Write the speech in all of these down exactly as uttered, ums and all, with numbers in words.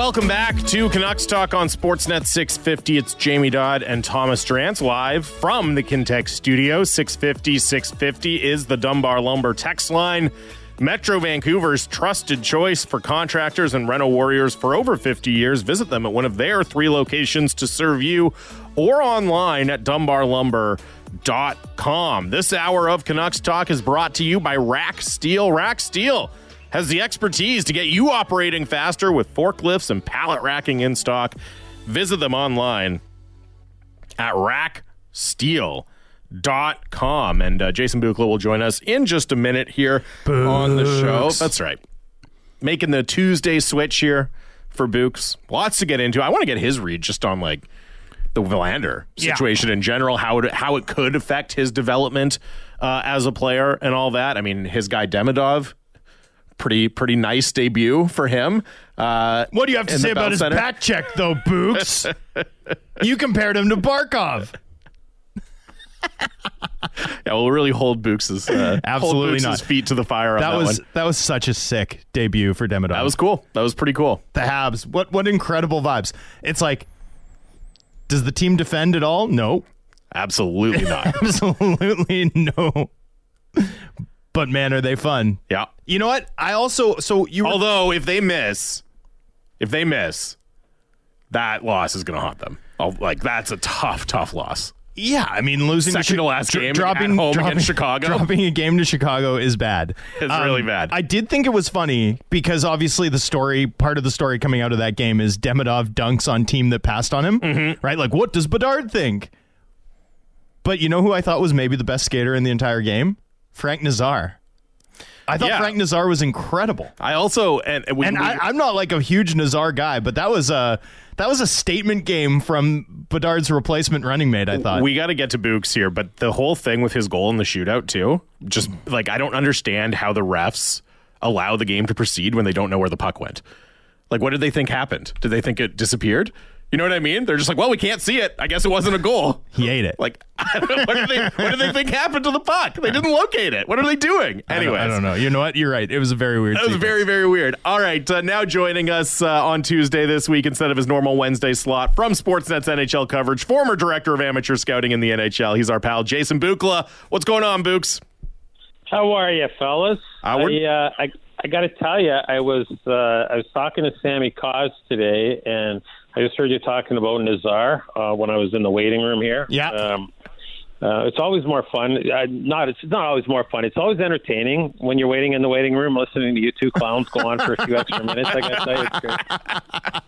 Welcome back to Canucks Talk on Sportsnet six fifty. It's Jamie Dodd and Thomas Drance live from the Kintec studio. six fifty, six fifty is the Dunbar Lumber text line. Metro Vancouver's trusted choice for contractors and rental warriors for over fifty years. Visit them at one of their three locations to serve you or online at dunbar lumber dot com. This hour of Canucks Talk is brought to you by Rack Steel. Rack Steel has the expertise to get you operating faster with forklifts and pallet racking in stock. Visit them online at rack steel dot com. And uh, Jason Bukala will join us in just a minute here Books. on the show. That's right. Making the Tuesday switch here for Books. Lots to get into. I want to get his read just on like the Villander situation yeah. in general, how it, how it could affect his development uh, as a player and all that. I mean, his guy Demidov, Pretty pretty nice debut for him. Uh, what do you have to say about his center? back check, though, Books? You compared him to Barkov. Yeah, we'll really hold Books' uh, absolutely hold not feet to the fire. On that, that was one. that was such a sick debut for Demidov. That was cool. That was pretty cool. The Habs. What what incredible vibes. It's like, does the team defend at all? No, absolutely not. Absolutely no. But man, are they fun? Yeah. You know what? I also so you. Were, Although if they miss, if they miss, that loss is going to haunt them. I'll, like that's a tough, tough loss. Yeah, I mean losing second to, to last dr- game dropping, at home dropping, against Chicago. Dropping a game to Chicago is bad. It's um, really bad. I did think it was funny because obviously the story, part of the story coming out of that game is Demidov dunks on team that passed on him. Mm-hmm. Right? Like, what does Bedard think? But you know who I thought was maybe the best skater in the entire game? Frank Nazar. I thought yeah. Frank Nazar was incredible. I also and we, and we, I, I'm not like a huge Nazar guy, but that was a that was a statement game from Bedard's replacement running mate. I thought we got to get to Books here, but the whole thing with his goal in the shootout too, just like I don't understand how the refs allow the game to proceed when they don't know where the puck went. Like, what did they think happened? Did they think it disappeared? You know what I mean? They're just like, well, we can't see it. I guess it wasn't a goal. He ate it. Like, I don't know, what did they what did they think happened to the puck? They didn't locate it. What are they doing? Anyway, I, I don't know. You know what? You're right. It was a very weird. It was sequence. very, very weird. All right, uh, now joining us uh, on Tuesday this week instead of his normal Wednesday slot from Sportsnet's N H L coverage, former director of amateur scouting in the N H L. He's our pal Jason Bukala. What's going on, Books? How are you, fellas? Uh, I, uh, I I got to tell you, I was uh, I was talking to Sammy Cause today, and I just heard you talking about Nazar uh, when I was in the waiting room here. Yeah. Um, uh, it's always more fun. Uh, not it's not always more fun. It's always entertaining when you're waiting in the waiting room, listening to you two clowns go on for a few extra minutes. I got to tell you, it's great.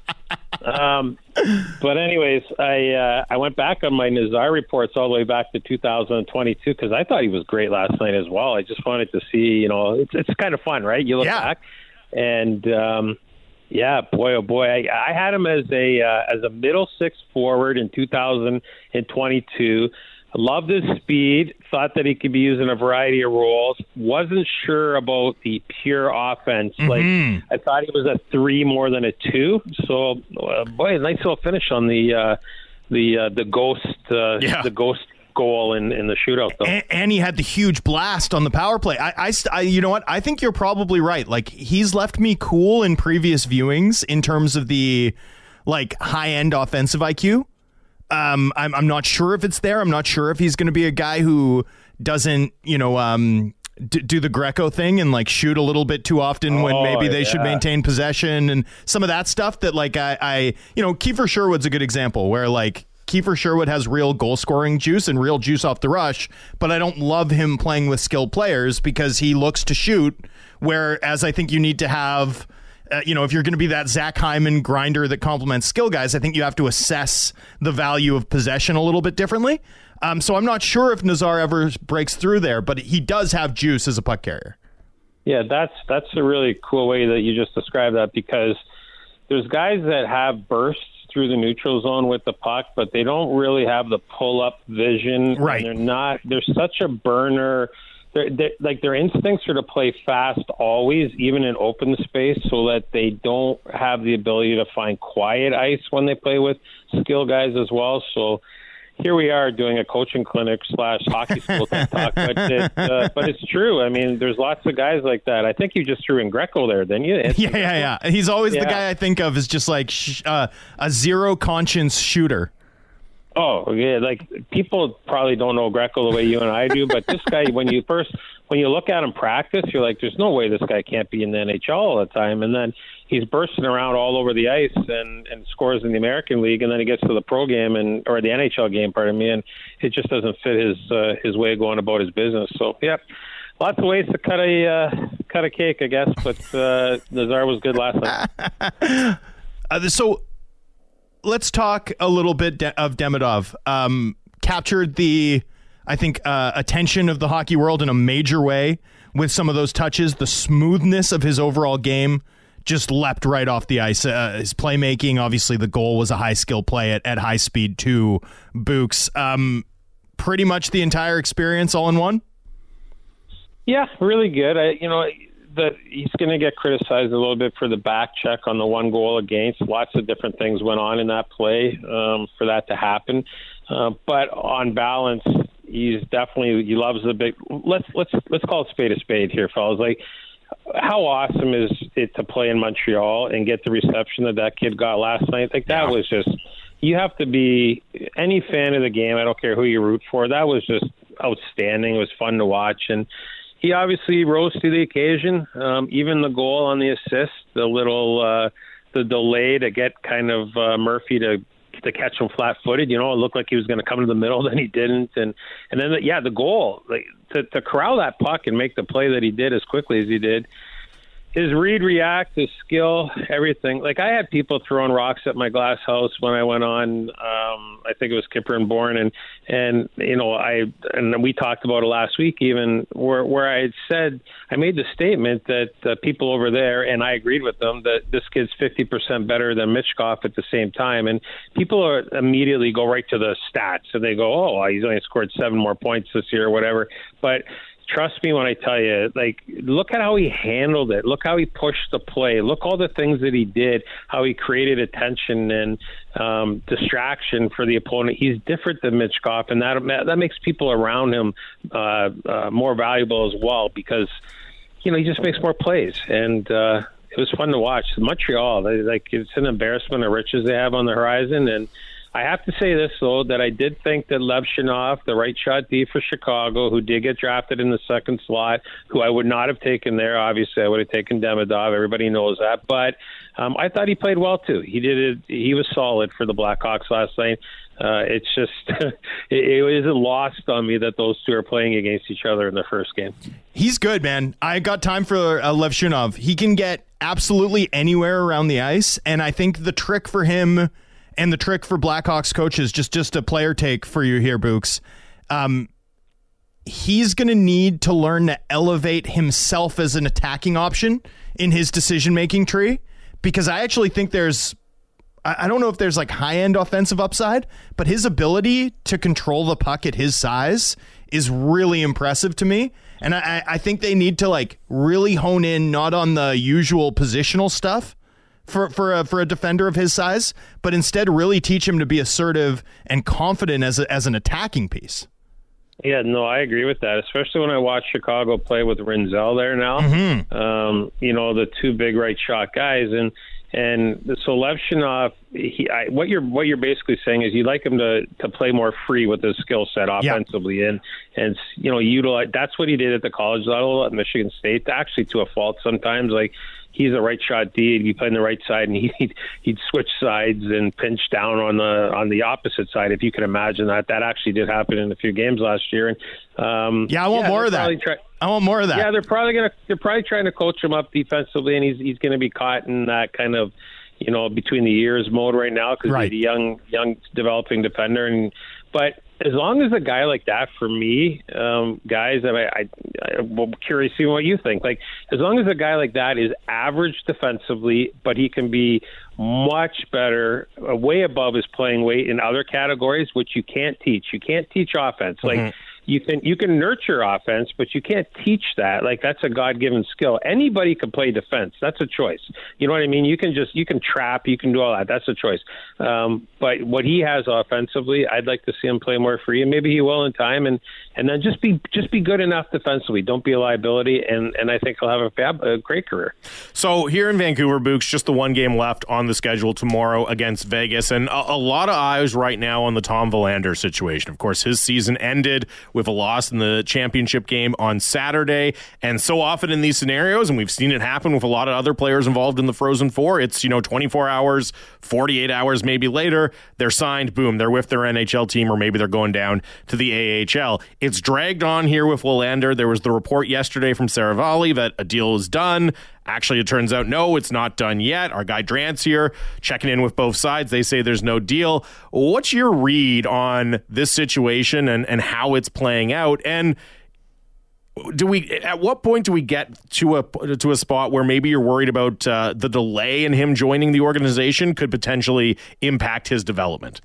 Um, but anyways, I uh, I went back on my Nazar reports all the way back to two thousand twenty-two because I thought he was great last night as well. I just wanted to see, you know, it's it's kind of fun, right? You look yeah. back, and um, yeah, boy, oh boy, I, I had him as a uh, as a middle six forward in two thousand twenty-two. Loved his speed. Thought that he could be used in a variety of roles. Wasn't sure about the pure offense. Mm-hmm. Like I thought he was a three more than a two. So, uh, boy, a nice little finish on the uh, the uh, the ghost uh, yeah. the ghost goal in, in the shootout. Though. And, and he had the huge blast on the power play. I, I, I, you know what? I think you're probably right. Like he's left me cool in previous viewings in terms of the like high end offensive I Q. Um, I'm I'm not sure if it's there. I'm not sure if he's going to be a guy who doesn't, you know, um, d- do the Greco thing and like shoot a little bit too often when oh, maybe they yeah. should maintain possession and some of that stuff that like I, I, you know, Kiefer Sherwood's a good example where like Kiefer Sherwood has real goal scoring juice and real juice off the rush, but I don't love him playing with skilled players because he looks to shoot. Whereas I think you need to have. Uh, you know, if you're going to be that Zach Hyman grinder that complements skill guys, I think you have to assess the value of possession a little bit differently. Um, so I'm not sure if Nazar ever breaks through there, but he does have juice as a puck carrier. Yeah, that's that's a really cool way that you just described that because there's guys that have bursts through the neutral zone with the puck, but they don't really have the pull-up vision. Right. And they're not. They're such a burner. They're, they're, like their instincts are to play fast always, even in open space, so that they don't have the ability to find quiet ice when they play with skill guys as well. So, here we are doing a coaching clinic slash hockey school type talk, but it, uh, but it's true. I mean, there's lots of guys like that. I think you just threw in Greco there, didn't you? It's yeah, yeah, yeah. He's always yeah. the guy I think of as just like sh- uh, a zero conscience shooter. Oh yeah, like people probably don't know Greco the way you and I do, but this guy, when you first when you look at him practice, you're like, there's no way this guy can't be in the N H L all the time, and then he's bursting around all over the ice and, and scores in the American League, and then he gets to the pro game and or the N H L game, pardon me, and it just doesn't fit his uh, his way of going about his business. So yeah, lots of ways to cut a uh, cut a cake, I guess, but uh, Nazar was good last night. uh, so. Let's talk a little bit de- of Demidov. Um, captured the, I think, uh, attention of the hockey world in a major way with some of those touches. The smoothness of his overall game just leapt right off the ice. Uh, his playmaking, obviously, the goal was a high skill play at, at high speed to Books. Um, pretty much the entire experience all in one. Yeah, really good. I, you know. That he's going to get criticized a little bit for the back check on the one goal against. Lots of different things went on in that play um, for that to happen. Uh, but on balance, he's definitely he loves the big. Let's let's let's call it spade a spade here, fellas. Like, how awesome is it to play in Montreal and get the reception that that kid got last night? Like that yeah. was just. You have to be any fan of the game. I don't care who you root for. That was just outstanding. It was fun to watch and. He obviously rose to the occasion. Um, even the goal on the assist, the little uh, the delay to get kind of uh, Murphy to to catch him flat-footed. You know, it looked like he was going to come to the middle, then he didn't. And and then the, yeah, the goal like to to corral that puck and make the play that he did as quickly as he did. His read, react, his skill, everything. Like, I had people throwing rocks at my glass house when I went on, um, I think it was Kipper and Bourne, and, and you know, I and we talked about it last week even, where, where I had said, I made the statement that uh, people over there, and I agreed with them, that this kid's fifty percent better than Michkov at the same time. And people are immediately go right to the stats, and they go, oh, he's only scored seven more points this year or whatever. But trust me when I tell you, like, look at how he handled it. Look how he pushed the play. Look all the things that he did, how he created attention and um, distraction for the opponent. He's different than Michkov, and that that makes people around him uh, uh, more valuable as well because, you know, he just makes more plays. And uh, it was fun to watch. Montreal, they, like, it's an embarrassment of riches they have on the horizon, and I have to say this, though, that I did think that Lev Shinov, the right shot D for Chicago, who did get drafted in the second slot, who I would not have taken there. Obviously, I would have taken Demidov. Everybody knows that. But um, I thought he played well, too. He did it. He was solid for the Blackhawks last night. Uh, it's just it, it isn't lost on me that those two are playing against each other in the first game. He's good, man. I got time for uh, Lev Shinov. He can get absolutely anywhere around the ice, and I think the trick for him – and the trick for Blackhawks coaches, just, just a player take for you here, Books. Um, he's going to need to learn to elevate himself as an attacking option in his decision-making tree, because I actually think there's, I don't know if there's like high-end offensive upside, but his ability to control the puck at his size is really impressive to me. And I, I think they need to like really hone in not on the usual positional stuff, for for a, for a defender of his size, but instead really teach him to be assertive and confident as a, as an attacking piece. Yeah, no, I agree with that, especially when I watch Chicago play with Rinzel there now. Mm-hmm. Um, you know, the two big right shot guys. And and so Lev Shinov, he, I, what you're what you're basically saying is you'd like him to, to play more free with his skill set offensively. Yeah. And, and, you know, utilize, that's what he did at the college level at Michigan State, actually to a fault sometimes. Like, he's a right shot D. He'd be playing the right side, and he'd he'd switch sides and pinch down on the on the opposite side. If you can imagine that, that actually did happen in a few games last year. And um, yeah, I want yeah, more of that. Try, I want more of that. Yeah, they're probably gonna they're probably trying to coach him up defensively, and he's he's going to be caught in that kind of, you know, between the years mode right now because right. he's a young young developing defender. And but as long as a guy like that, for me, um, guys, I, I, I'm curious to see what you think. Like, as long as a guy like that is average defensively, but he can be much better, uh, way above his playing weight in other categories, which you can't teach. You can't teach offense. Mm-hmm. Like, you can you can nurture offense, but you can't teach that. Like, that's a God-given skill. Anybody can play defense. That's a choice. You know what I mean? You can just you can trap. You can do all that. That's a choice. Um, but what he has offensively, I'd like to see him play more free, and maybe he will in time. And, and then just be just be good enough defensively. Don't be a liability. And, and I think he'll have a, fab, a great career. So here in Vancouver, Books, just the one game left on the schedule tomorrow against Vegas, and a, a lot of eyes right now on the Tom Verlander situation. Of course, his season ended with a loss in the championship game on Saturday, and so often in these scenarios, and we've seen it happen with a lot of other players involved in the Frozen Four, it's, you know, twenty-four hours, forty-eight hours maybe later, they're signed, boom, they're with their N H L team, or maybe they're going down to the A H L. It's dragged on here with Verlander. There was the report yesterday from Saravalli that a deal is done. Actually, it turns out, no, it's not done yet. Our guy Drance here checking in with both sides. They say there's no deal. What's your read on this situation and, and how it's playing out? And do we, at what point do we get to a to a spot where maybe you're worried about uh, the delay in him joining the organization could potentially impact his development?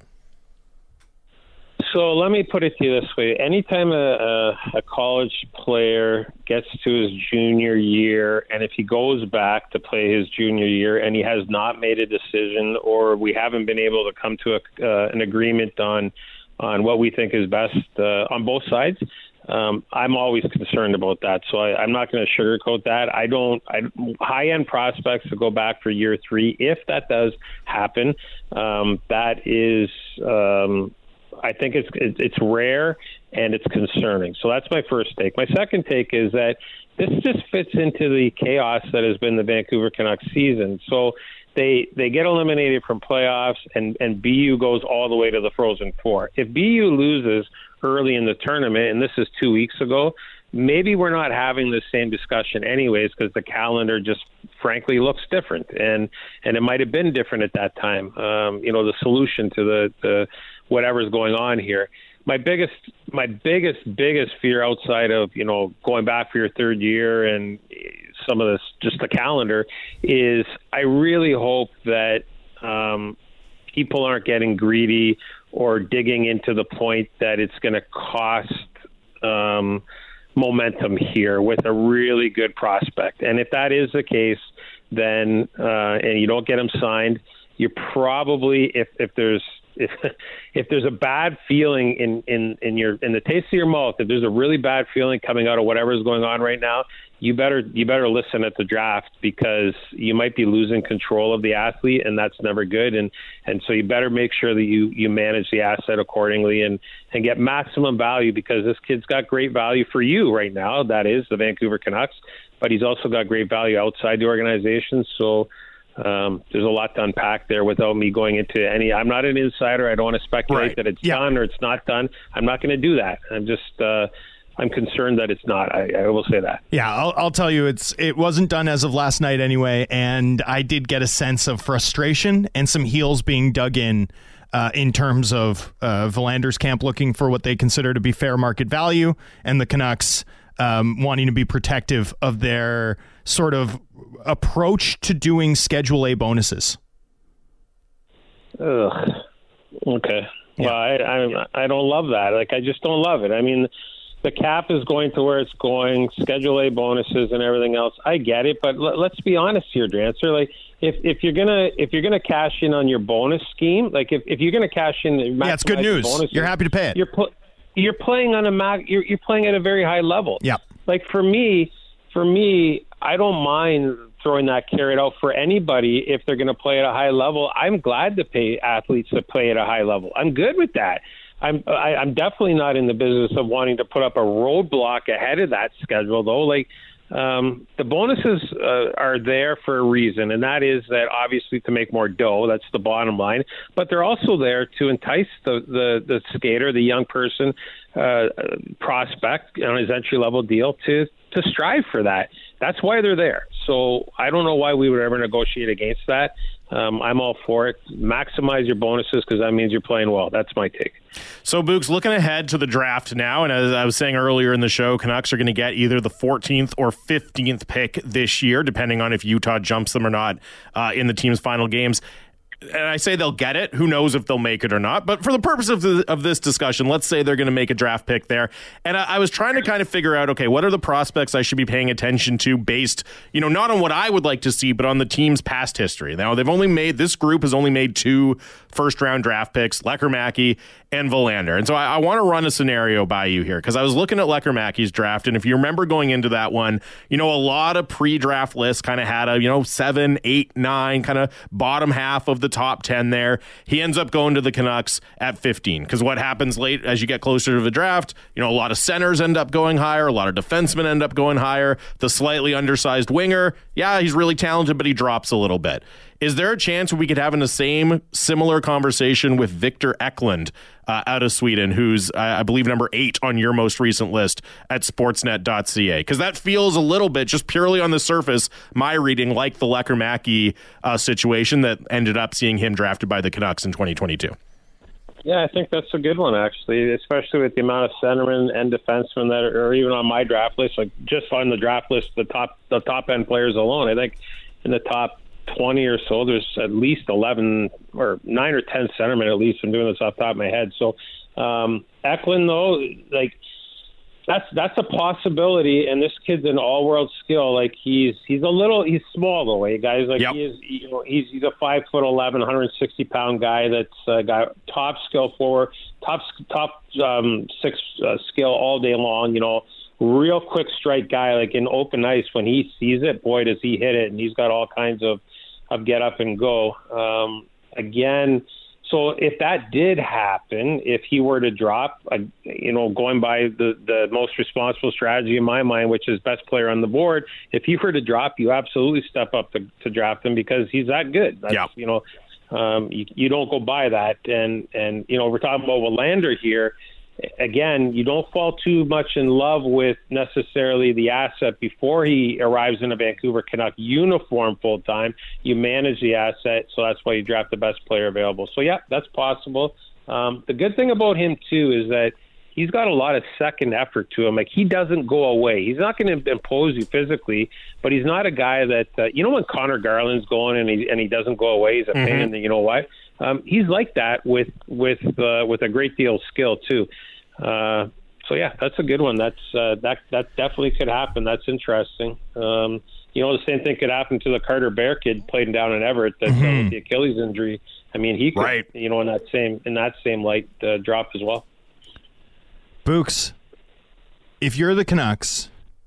So let me put it to you this way. Anytime a, a, a college player gets to his junior year, and if he goes back to play his junior year and he has not made a decision, or we haven't been able to come to a, uh, an agreement on on what we think is best uh, on both sides, um, I'm always concerned about that. So I, I'm not going to sugarcoat that. I don't I, high-end prospects to go back for year three, if that does happen, um, that is um, – I think it's it's rare and it's concerning. So that's my first take. My second take is that this just fits into the chaos that has been the Vancouver Canucks season. So they they get eliminated from playoffs, and, and B U goes all the way to the Frozen Four. If B U loses early in the tournament, and this is two weeks ago, maybe we're not having the same discussion anyways, because the calendar just frankly looks different, and and it might have been different at that time. Um, you know, the solution to the, the whatever's going on here. My biggest, my biggest, biggest fear outside of, you know, going back for your third year and some of this, just the calendar, is I really hope that um, people aren't getting greedy or digging into the point that it's going to cost um, momentum here with a really good prospect. And if that is the case, then uh, and you don't get him signed, you're probably, if if there's if if there's a bad feeling in, in, in your in the taste of your mouth, if there's a really bad feeling coming out of whatever is going on right now, you better you better listen at the draft, because you might be losing control of the athlete, and that's never good. And and so you better make sure that you, you manage the asset accordingly and, and get maximum value, because this kid's got great value for you right now. That is the Vancouver Canucks, but he's also got great value outside the organization. So Um, there's a lot to unpack there without me going into any. I'm not an insider. I don't want to speculate right. that it's yeah. done or it's not done. I'm not going to do that. I'm just uh, I'm concerned that it's not. I, I will say that. Yeah, I'll, I'll tell you, it's it wasn't done as of last night anyway, and I did get a sense of frustration and some heels being dug in. Uh, in terms of uh, Verlander's camp looking for what they consider to be fair market value, and the Canucks um, wanting to be protective of their sort of approach to doing Schedule A bonuses. Ugh. Okay. Yeah. Well, I, I I don't love that. Like, I just don't love it. I mean, the cap is going to where it's going, Schedule A bonuses and everything else. I get it, but l- let's be honest here, Drancer. Like, if if you're gonna if you're gonna cash in on your bonus scheme, like if, if you're gonna cash in, yeah, it's good news. Bonuses, you're happy to pay it. You're pl- you're playing on a mac. You're you're playing at a very high level. Yeah. Like for me, for me, I don't mind throwing that carrot out for anybody if they're going to play at a high level. I'm glad to pay athletes to play at a high level. I'm good with that. I'm I, I'm definitely not in the business of wanting to put up a roadblock ahead of that schedule, though. Like um, the bonuses uh, are there for a reason, and that is that obviously to make more dough. That's the bottom line. But they're also there to entice the the, the skater, the young person, uh, prospect on his entry level deal to to strive for that. That's why they're there. So I don't know why we would ever negotiate against that. Um, I'm all for it. Maximize your bonuses, because that means you're playing well. That's my take. So, Books, looking ahead to the draft now, and as I was saying earlier in the show, Canucks are going to get either the fourteenth or fifteenth pick this year, depending on if Utah jumps them or not uh, in the team's final games. and I say they'll get it. Who knows if they'll make it or not? But for the purpose of the, of this discussion, let's say they're going to make a draft pick there. And I, I was trying to kind of figure out, okay, what are the prospects I should be paying attention to based, you know, not on what I would like to see, but on the team's past history. Now, they've only made, this group has only made two first round draft picks, Lekkerimäki and Willander. And so I, I want to run a scenario by you here, because I was looking at Lekkerimäki's draft, and if you remember going into that one, you know, a lot of pre-draft lists kind of had a, you know, seven, eight, nine, kind of bottom half of the top ten there. He ends up going to the Canucks at fifteen, because what happens late as you get closer to the draft, you know, a lot of centers end up going higher, a lot of defensemen end up going higher. The slightly undersized winger, yeah, he's really talented, but he drops a little bit. Is there a chance we could have in the same similar conversation with Victor Eklund uh, out of Sweden, who's, uh, I believe, number eight on your most recent list at sportsnet dot c a? Because that feels a little bit, just purely on the surface, my reading, like the Lekkerimäki uh, situation that ended up seeing him drafted by the Canucks in twenty twenty-two. Yeah, I think that's a good one, actually, especially with the amount of centermen and defensemen that are, are even on my draft list. Like, just on the draft list, the top the top end players alone, I think in the top twenty or so, there's at least eleven or nine or ten centermen at least. I'm doing this off the top of my head. So um, Eklund, though, like that's that's a possibility. And this kid's an all-world skill. Like he's he's a little he's small though, eh, guys. Like yep. he is, you know, he's he's a five foot eleven, one hundred sixty pound guy. That's uh, got top skill forward, top top um, six uh, skill all day long. You know. Real quick strike guy, like in open ice, when he sees it, boy, does he hit it. And he's got all kinds of, of get up and go. Um, again, so if that did happen, if he were to drop, uh, you know, going by the, the most responsible strategy in my mind, which is best player on the board, if he were to drop, you absolutely step up to, to draft him because he's that good. That's, yeah. You know, um, you, you don't go by that. And, and, you know, we're talking about Willander here. Again, you don't fall too much in love with necessarily the asset before he arrives in a Vancouver Canuck uniform full time. You manage the asset, so that's why you draft the best player available. So, yeah, that's possible. Um, the good thing about him, too, is that he's got a lot of second effort to him. Like, he doesn't go away. He's not going to impose you physically, but he's not a guy that, uh, you know, when Connor Garland's going and he, and he doesn't go away, he's a mm-hmm. pain in the, you know what? Um, he's like that with with uh, with a great deal of skill too. Uh, so yeah, that's a good one. That's uh, that that definitely could happen. That's interesting. Um, you know, the same thing could happen to the Carter Bear kid playing down in Everett that's mm-hmm. uh, with the Achilles injury. I mean, he could, right. you know, in that same in that same light uh, drop as well. Books, if you're the Canucks,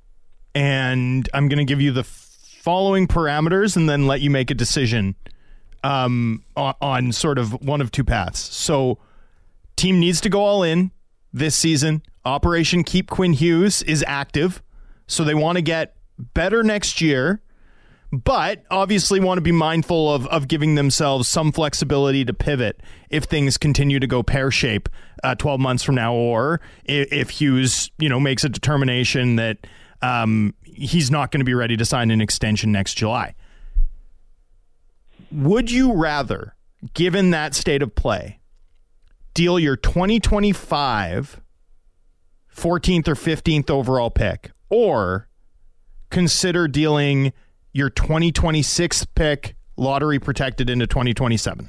and I'm going to give you the following parameters and then let you make a decision. Um, on, on sort of one of two paths. So, team needs to go all in this season. Operation Keep Quinn Hughes is active, so they want to get better next year, but obviously want to be mindful of of giving themselves some flexibility to pivot if things continue to go pear-shape uh, twelve months from now, or if, if Hughes, you know, makes a determination that um, he's not going to be ready to sign an extension next July. Would you rather, given that state of play, deal your twenty twenty-five fourteenth or fifteenth overall pick, or consider dealing your twenty twenty-six pick lottery protected into twenty twenty-seven?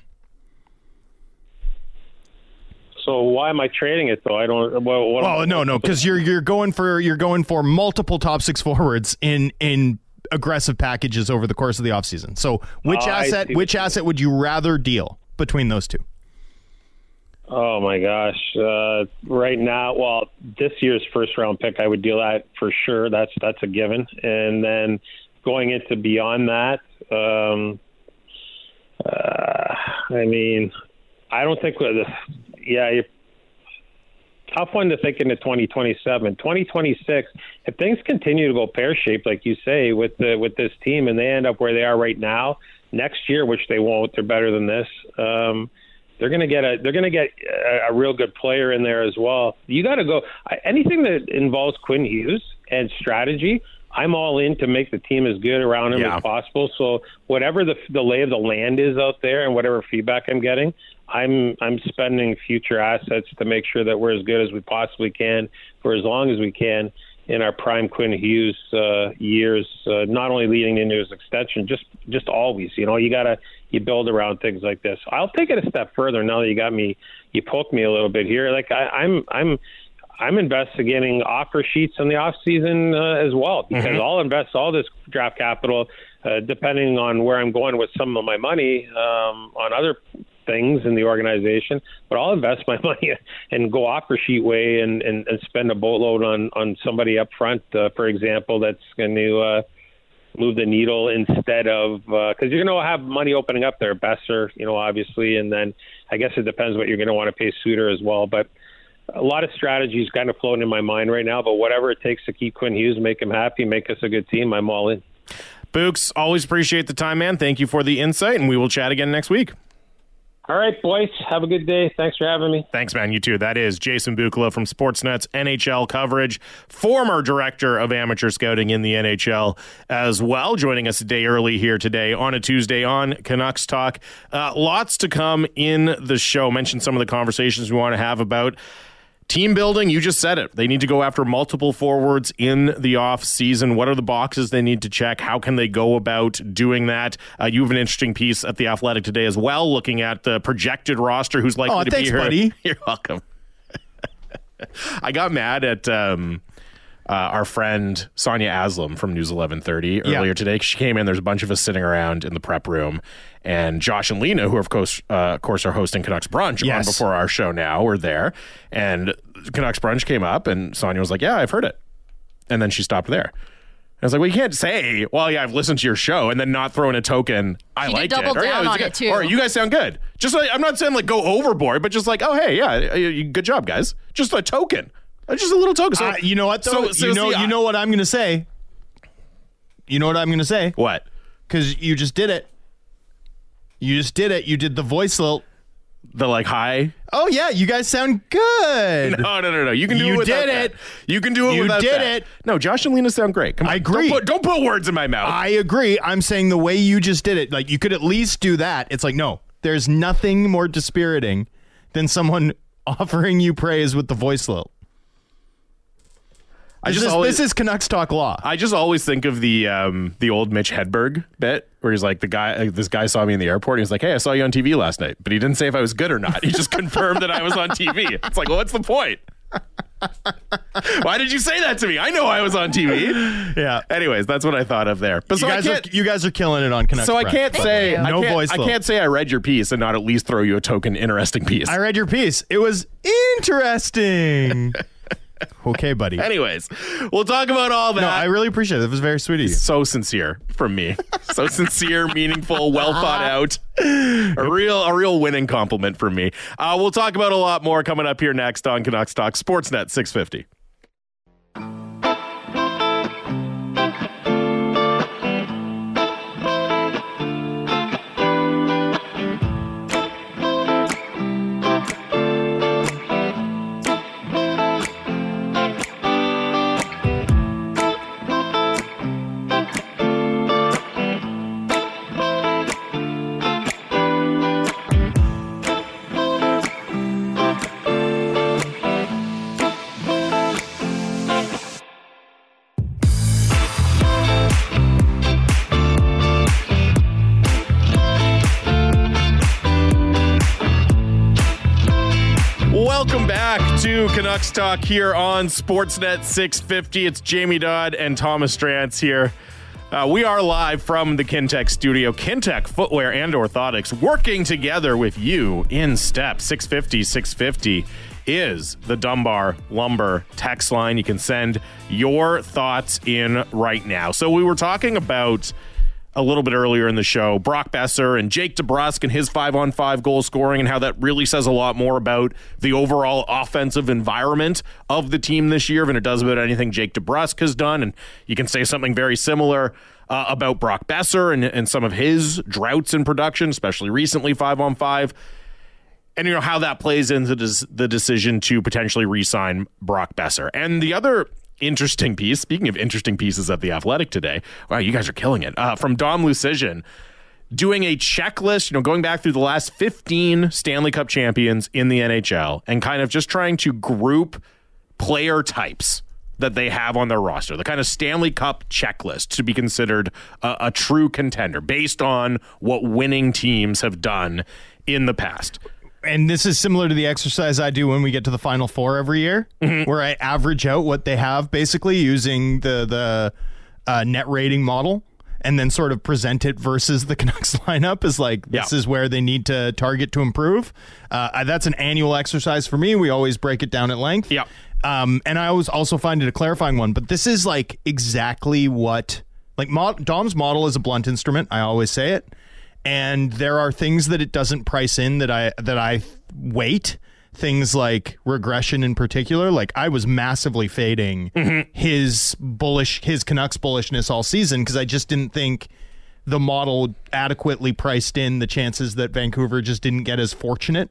So why am I trading it though? I don't. What, what oh no, no, because you're you're going for you're going for multiple top six forwards in in. aggressive packages over the course of the offseason. So which oh, asset which asset would you rather deal between those two? Oh my gosh. Uh, right now, well, this year's first round pick, I would deal that for sure. That's that's a given. And then going into beyond that, um, uh, I mean, I don't think with yeah, you tough one to think into twenty twenty-seven. twenty twenty-six, if things continue to go pear-shaped, like you say, with the, with this team, and they end up where they are right now, next year, which they won't, they're better than this. Um, they're going to get a they're going to get a, a real good player in there as well. You got to go anything that involves Quinn Hughes and strategy. I'm all in to make the team as good around him yeah. as possible. So whatever the the lay of the land is out there, and whatever feedback I'm getting, I'm I'm spending future assets to make sure that we're as good as we possibly can for as long as we can. in our prime Quinn Hughes uh, years, uh, not only leading into his extension, just just always. You know, you gotta you build around things like this. I'll take it a step further now that you got me, you poked me a little bit here. Like I, I'm I'm I'm investigating offer sheets in the off season uh, as well, because mm-hmm. I'll invest all this draft capital, uh, depending on where I'm going with some of my money um, on other things in the organization, but I'll invest my money and go offer sheet way and, and, and spend a boatload on, on somebody up front, uh, for example, that's going to uh, move the needle instead of, because uh, you're going to have money opening up there, Besser, you know, obviously, and then I guess it depends what you're going to want to pay Suter as well, but a lot of strategies kind of floating in my mind right now, but whatever it takes to keep Quinn Hughes, make him happy, make us a good team, I'm all in. Books, always appreciate the time, man. Thank you for the insight, and we will chat again next week. All right, boys. Have a good day. Thanks for having me. Thanks, man. You too. That is Jason Bukala from Sportsnet's N H L coverage, former director of amateur scouting in the N H L as well, joining us a day early here today on a Tuesday on Canucks Talk. Uh, lots to come in the show. Mention some of the conversations we want to have about team building. You just said it. They need to go after multiple forwards in the off season. What are the boxes they need to check? How can they go about doing that? Uh, you have an interesting piece at The Athletic today as well, looking at the projected roster, who's likely oh, to thanks, be here. Buddy. You're welcome. I got mad at um, uh, our friend Sonia Aslam from News eleven thirty earlier yeah. today. She came in. There's a bunch of us sitting around in the prep room. And Josh and Lena, who of course, uh, of course are hosting Canucks Brunch yes. on before our show now, were there. And Canucks Brunch came up, and Sonia was like, yeah, I've heard it. And then she stopped there. I was like, well, you can't say, well, yeah, I've listened to your show, and then not throw in a token, I she liked did double it. Or, down yeah, on it it, too. Or you guys sound good. Just like, I'm not saying like go overboard, but just like, oh, hey, yeah, good job, guys. Just a token. Just a little token. So, uh, you know what, though? So, so you know, see, you know what I'm going to say? You know what I'm going to say? What? Because you just did it. You just did it. You did the voice lilt. The like high. Oh yeah, you guys sound good. No, no, no, no. You can do you it without did that. it. You can do it you without did that. it. No, Josh and Lena sound great. Come on. I agree. Don't put, don't put words in my mouth. I agree. I'm saying the way you just did it, like you could at least do that. It's like, no, there's nothing more dispiriting than someone offering you praise with the voice lilt. I This just is, always, this is Canucks Talk Law. I just always think of the um, the old Mitch Hedberg bit where he's like, the guy, uh, this guy saw me in the airport. And he's like, hey, I saw you on T V last night, but he didn't say if I was good or not. He just confirmed that I was on T V. It's like, well, what's the point? Why did you say that to me? I know I was on T V. Yeah. Anyways, that's what I thought of there. But You so guys I are can't, you guys are killing it on Canucks. so I Brunch. can't say you. I No can't, voice I lilt. can't say I read your piece and not at least throw you a token interesting piece. I read your piece. It was interesting. Okay, buddy. Anyways, we'll talk about all that. No, I really appreciate it. It was very sweet of you. So sincere from me. So sincere, meaningful, well thought out. A real, a real winning compliment from me. Uh, we'll talk about a lot more coming up here next on Canucks Talk Sportsnet six fifty. Welcome back to Canucks Talk here on Sportsnet six fifty. It's Jamie Dodd and Thomas Drance here. Uh, we are live from the Kintec studio. Kintec Footwear and Orthotics working together with you in step. six fifty, six fifty is the Dunbar Lumber text line. You can send your thoughts in right now. So we were talking about a little bit earlier in the show, Brock Besser and Jake DeBrusk and his five-on-five goal scoring and how that really says a lot more about the overall offensive environment of the team this year than it does about anything Jake DeBrusk has done. And you can say something very similar uh, about Brock Besser and, and some of his droughts in production, especially recently five-on-five. And, you know, how that plays into des- the decision to potentially re-sign Brock Besser. And the other interesting piece, speaking of interesting pieces at The Athletic today, wow, you guys are killing it, uh, from Dom Lucian, doing a checklist, you know, going back through the last fifteen Stanley Cup champions in the N H L and kind of just trying to group player types that they have on their roster, the kind of Stanley Cup checklist to be considered a, a true contender based on what winning teams have done in the past. And this is similar to the exercise I do when we get to the Final Four every year, mm-hmm. where I average out what they have basically using the, the uh, net rating model and then sort of present it versus the Canucks lineup as like, this yeah. is where they need to target to improve. Uh, that's an annual exercise for me. We always break it down at length. Yeah. Um, and I always also find it a clarifying one, but this is like exactly what, like mod, Dom's model is a blunt instrument. I always say it. And there are things that it doesn't price in that I, that I weight, things like regression in particular. Like I was massively fading mm-hmm. his bullish, his Canucks bullishness all season, because I just didn't think the model adequately priced in the chances that Vancouver just didn't get as fortunate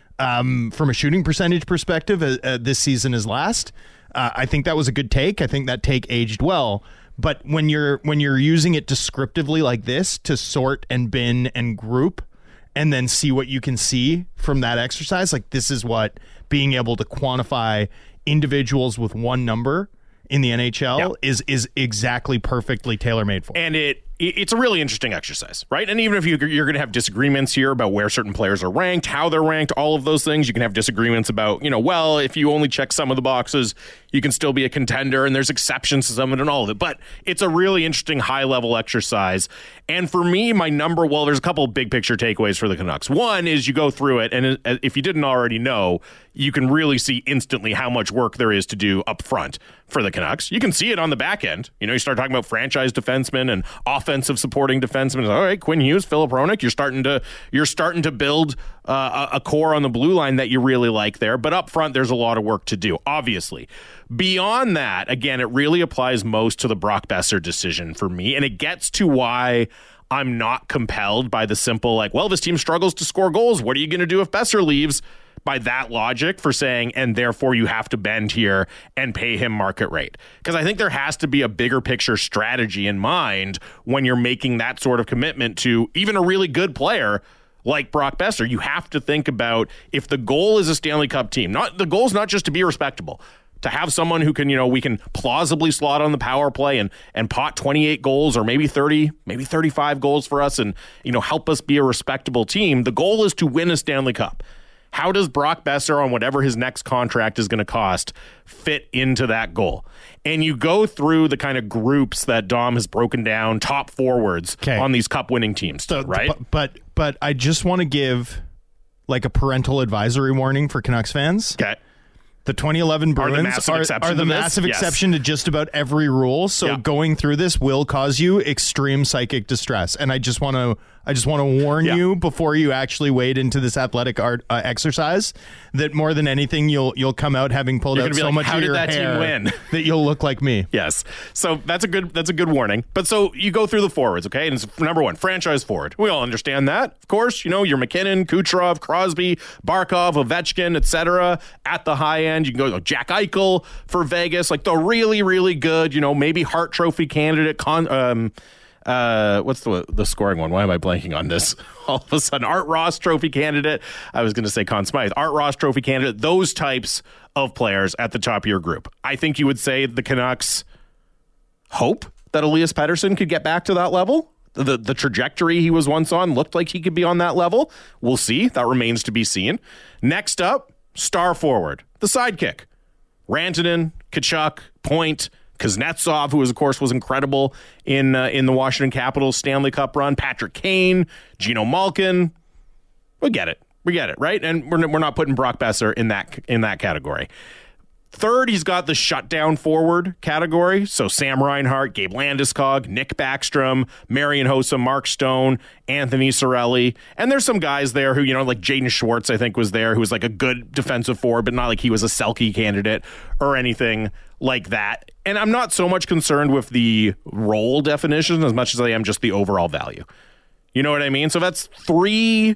Um, from a shooting percentage perspective uh, uh, this season as last. Uh, I think that was a good take. I think that take aged well. But when you're when you're using it descriptively like this to sort and bin and group and then see what you can see from that exercise, like this is what being able to quantify individuals with one number in the N H L yep. is is exactly perfectly tailor-made for. And it it's a really interesting exercise, right? And even if you, you're going to have disagreements here about where certain players are ranked, how they're ranked, all of those things, you can have disagreements about, you know, well, if you only check some of the boxes, you can still be a contender, and there's exceptions to some of it and all of it. But it's a really interesting high-level exercise. And for me, my number, well, there's a couple of big picture takeaways for the Canucks. One is you go through it, and if you didn't already know, you can really see instantly how much work there is to do up front for the Canucks. You can see it on the back end. You know, you start talking about franchise defensemen and offensive supporting defensemen. All right, Quinn Hughes, Philip Hronek, you're starting to you're starting to build uh, a, a core on the blue line that you really like there. But up front, there's a lot of work to do, obviously. Beyond that, again, it really applies most to the Brock Boeser decision for me, and it gets to why I'm not compelled by the simple, like, well, this team struggles to score goals. What are you going to do if Boeser leaves? By that logic for saying, and therefore you have to bend here and pay him market rate. Because I think there has to be a bigger picture strategy in mind when you're making that sort of commitment to even a really good player like Brock Boeser. You have to think about, if the goal is a Stanley Cup team, not the goal is not just to be respectable, to have someone who can, you know, we can plausibly slot on the power play and and pot twenty-eight goals or maybe thirty, maybe thirty-five goals for us and, you know, help us be a respectable team. The goal is to win a Stanley Cup. How does Brock Boeser, on whatever his next contract is going to cost, fit into that goal? And you go through the kind of groups that Dom has broken down, top forwards okay. on these cup-winning teams, so, right? But, but but I just want to give like a parental advisory warning for Canucks fans. Okay. The twenty eleven Bruins are, are the massive yes. exception to just about every rule. So yeah. going through this will cause you extreme psychic distress. And I just want to I just want to warn yeah. you before you actually wade into this athletic art uh, exercise that more than anything, you'll you'll come out having pulled You're out so like, much how of did your that hair team win? that you'll look like me. Yes. So that's a good that's a good warning. But so you go through the forwards, okay? And it's number one, franchise forward. We all understand that. Of course, you know, your McKinnon, Kucherov, Crosby, Barkov, Ovechkin, et cetera. At the high end, you can go you know, Jack Eichel for Vegas, like the really, really good, you know, maybe Hart Trophy candidate, con, um, uh, what's the the scoring one? Why am I blanking on this? All of a sudden, Art Ross Trophy candidate. I was going to say Conn Smythe. Art Ross Trophy candidate. Those types of players at the top of your group. I think you would say the Canucks hope that Elias Pettersson could get back to that level. The the trajectory he was once on looked like he could be on that level. We'll see. That remains to be seen. Next up, star forward, the sidekick. Rantanen, Tkachuk, Point, Kuznetsov, who was, of course, was incredible in uh, in the Washington Capitals Stanley Cup run. Patrick Kane, Geno Malkin. We get it. We get it, right? And we're we're not putting Brock Boeser in that in that category. Third, he's got the shutdown forward category. So Sam Reinhart, Gabe Landeskog, Nick Backstrom, Marian Hossa, Mark Stone, Anthony Cirelli. And there's some guys there who, you know, like Jaden Schwartz, I think, was there, who was like a good defensive forward, but not like he was a Selke candidate or anything like that. And I'm not so much concerned with the role definition as much as I am just the overall value. You know what I mean? So that's three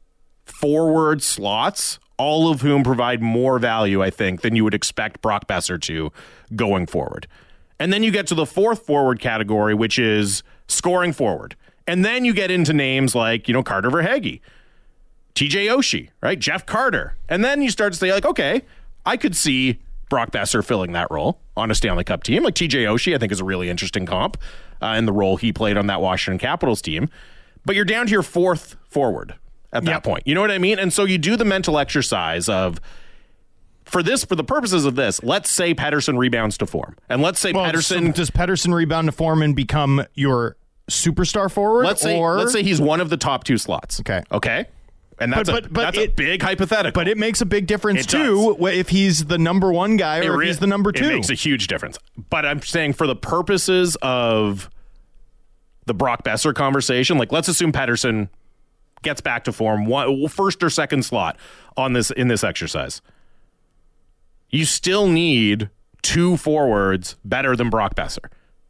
forward slots, all of whom provide more value, I think, than you would expect Brock Boeser to going forward. And then you get to the fourth forward category, which is scoring forward. And then you get into names like, you know, Carter Verhaeghe, T J Oshie, right? Jeff Carter. And then you start to say, like, okay, I could see Brock Besser filling that role on a Stanley Cup team. Like T J Oshie, I think is a really interesting comp uh, in the role he played on that Washington Capitals team. But you're down to your fourth forward at that yep. point. You know what I mean? And so you do the mental exercise of, for this, for the purposes of this, let's say Pettersson rebounds to form. And let's say well, Pettersson... So does Pettersson rebound to form and become your superstar forward? Let's say, or... let's say he's one of the top two slots. Okay. Okay? And that's, but, but, a, but that's it, a big hypothetical. But it makes a big difference, it too, does. if he's the number one guy or it, if he's the number two. It makes a huge difference. But I'm saying for the purposes of the Brock Besser conversation, like let's assume Pettersson gets back to form, one, first or second slot on this in this exercise. You still need two forwards better than Brock Besser.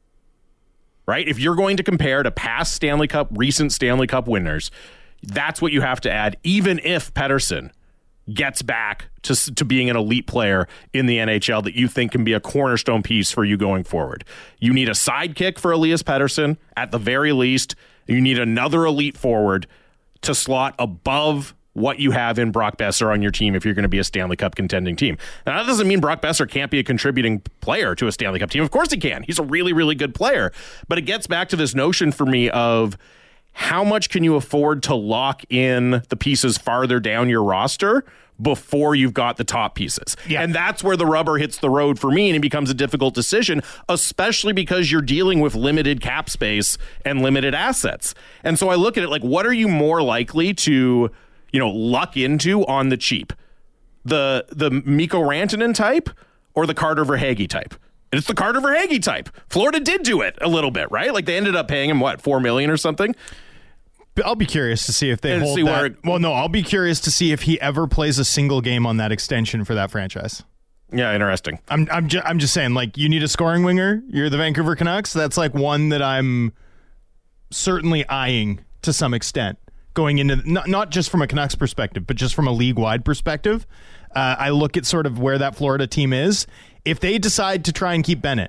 Right? If you're going to compare to past Stanley Cup, recent Stanley Cup winners, that's what you have to add, even if Pettersson gets back to, to being an elite player in the N H L that you think can be a cornerstone piece for you going forward. You need a sidekick for Elias Pettersson, at the very least. You need another elite forward to slot above what you have in Brock Besser on your team if you're going to be a Stanley Cup contending team. Now, that doesn't mean Brock Besser can't be a contributing player to a Stanley Cup team. Of course he can. He's a really, really good player. But it gets back to this notion for me of how much can you afford to lock in the pieces farther down your roster before you've got the top pieces. Yeah. And that's where the rubber hits the road for me, and it becomes a difficult decision, especially because you're dealing with limited cap space and limited assets. And so I look at it like, what are you more likely to, you know, luck into on the cheap? The the Mikko Rantanen type or the Carter Verhaeghe type? And it's the Carter Verhaeghe type. Florida did do it a little bit, right? Like they ended up paying him, what, four million dollars or something? I'll be curious to see if they and hold see that. Where it, well, no, I'll be curious to see if he ever plays a single game on that extension for that franchise. Yeah, interesting. I'm I'm ju- I'm just saying, like, you need a scoring winger. You're the Vancouver Canucks. That's like one that I'm certainly eyeing to some extent going into not not just from a Canucks perspective, but just from a league wide perspective. Uh, I look at sort of where that Florida team is. If they decide to try and keep Bennett,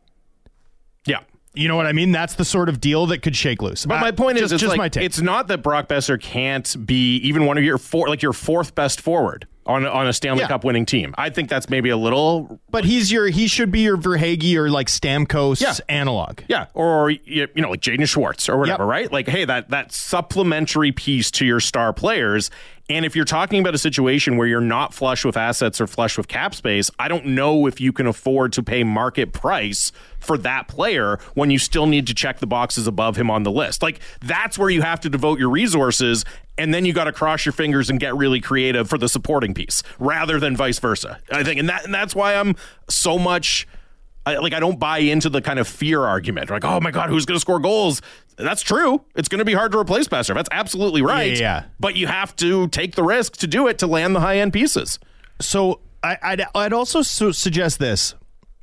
yeah. You know what I mean? That's the sort of deal that could shake loose. But uh, my point just, is, it's, just like, my take. It's not that Brock Besser can't be even one of your four, like your fourth best forward on on a Stanley yeah. Cup winning team. I think that's maybe a little. But he's your he should be your Verhaeghe or like Stamkos yeah. analog. Yeah, or you know, like Jaden Schwartz or whatever, yep. right? Like, hey, that that supplementary piece to your star players. And if you're talking about a situation where you're not flush with assets or flush with cap space, I don't know if you can afford to pay market price for that player when you still need to check the boxes above him on the list. Like, that's where you have to devote your resources, and then you got to cross your fingers and get really creative for the supporting piece rather than vice versa. I think, and that and that's why I'm so much I, like I don't buy into the kind of fear argument. Like, oh my God, who's going to score goals? That's true. It's going to be hard to replace Besser. That's absolutely right. Yeah, yeah. But you have to take the risk to do it to land the high end pieces. So I, I'd I'd also su- suggest this.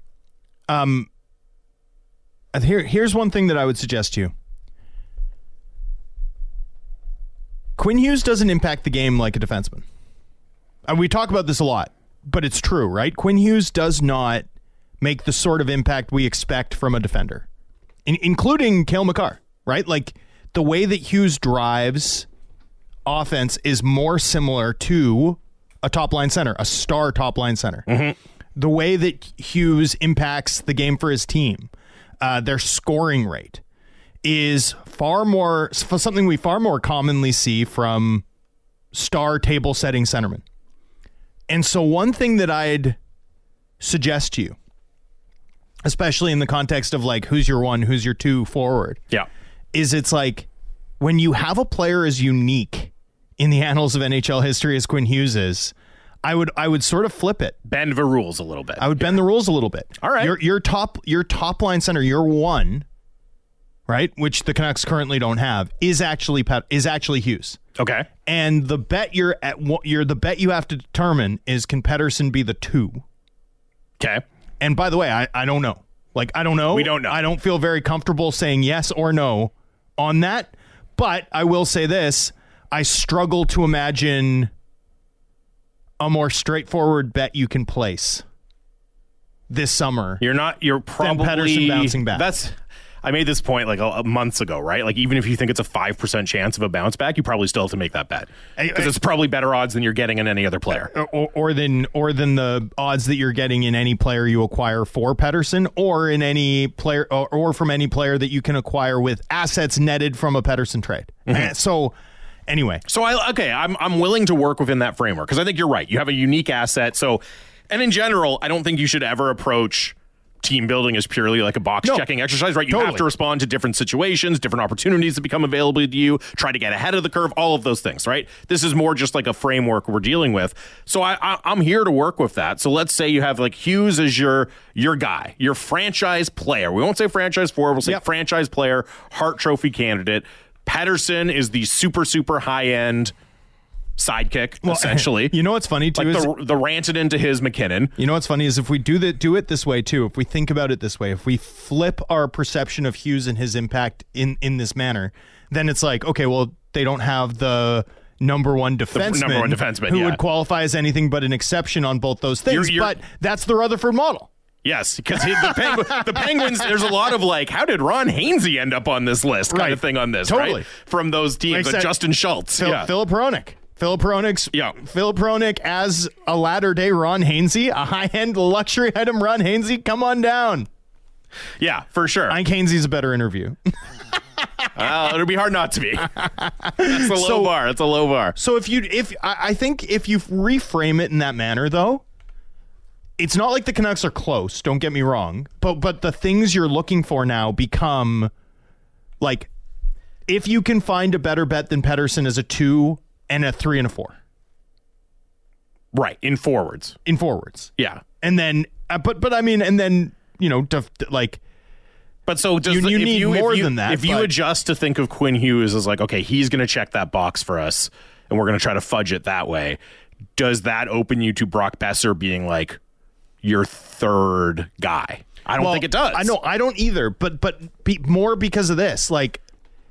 Um. Here, here's one thing that I would suggest to you. Quinn Hughes doesn't impact the game like a defenseman. And we talk about this a lot, but it's true, right? Quinn Hughes does not make the sort of impact we expect from a defender, in, including Cale Makar, right? Like, the way that Hughes drives offense is more similar to a top-line center, a star top-line center. Mm-hmm. The way that Hughes impacts the game for his team, uh, their scoring rate, is far more, something we far more commonly see from star table-setting centermen. And so one thing that I'd suggest to you, especially in the context of like who's your one, who's your two forward, yeah, is it's like when you have a player as unique in the annals of N H L history as Quinn Hughes is, I would I would sort of flip it, bend the rules a little bit. I would bend the rules a little bit. All right, your your top your top line center, your one, right, which the Canucks currently don't have, is actually is actually Hughes. Okay, and the bet you're at, you're the bet you have to determine is, can Pettersson be the two? Okay. And by the way, I, I don't know. Like, I don't know. We don't know. I don't feel very comfortable saying yes or no on that. But I will say this. I struggle to imagine a more straightforward bet you can place this summer. You're not, you're probably Pettersson bouncing back. That's, I made this point like a, a months ago, right? Like even if you think it's a five percent chance of a bounce back, you probably still have to make that bet because it's probably better odds than you're getting in any other player. Or, or than or than the odds that you're getting in any player you acquire for Pettersson, or in any player or, or from any player that you can acquire with assets netted from a Pettersson trade. Mm-hmm. So anyway. So I okay, I'm I'm willing to work within that framework because I think you're right. You have a unique asset. So and in general, I don't think you should ever approach team building is purely like a box no, checking exercise, right? You totally. have to respond to different situations, different opportunities that become available to you, try to get ahead of the curve, all of those things, right? This is more just like a framework we're dealing with. So I, I, I'm here to work with that. So let's say you have like Hughes as your your guy, your franchise player. We won't say franchise forward, we'll say yep. franchise player, Hart Trophy candidate. Pettersson is the super, super high-end sidekick, well, essentially. You know what's funny too? Like is the, the ranted into his McKinnon. You know what's funny is if we do that, do it this way too. If we think about it this way, if we flip our perception of Hughes and his impact in in this manner, then it's like, okay, well, they don't have the number one defenseman, number one defenseman who yeah. would qualify as anything but an exception on both those things. You're, you're, but that's the Rutherford model. Yes, because the, Pengu- the Penguins, there's a lot of like, how did Ron Hainsey end up on this list kind right. of thing on this, totally. right? From those teams, like, like Justin Schultz. Phil, yeah. Philip Hronik. Philip Hronik's, yeah. Philip Hronik as a latter-day Ron Hainsey, a high-end luxury item Ron Hainsey, come on down. Yeah, for sure. I think Hainsey's a better interview. Well, it'll be hard not to be. That's a low so, bar. It's a low bar. So if you, if I, I think if you reframe it in that manner, though, it's not like the Canucks are close. Don't get me wrong, but but the things you're looking for now become like, if you can find a better bet than Pettersson as a two and a three and a four, right in forwards, in forwards, yeah, and then uh, but but I mean, and then you know, def, like. But so does you, the, you if need you, more if you, than that. If you but, adjust to think of Quinn Hughes as like, okay, he's going to check that box for us, and we're going to try to fudge it that way. Does that open you to Brock Besser being like your third guy? I don't well, think it does. I know I don't either. But but be, more because of this, like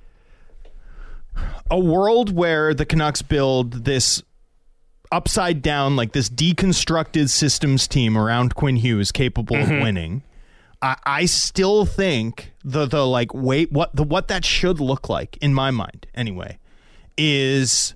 a world where the Canucks build this upside down, like this deconstructed systems team around Quinn Hughes, capable mm-hmm. of winning. I, I still think the the like wait what the what that should look like in my mind anyway is,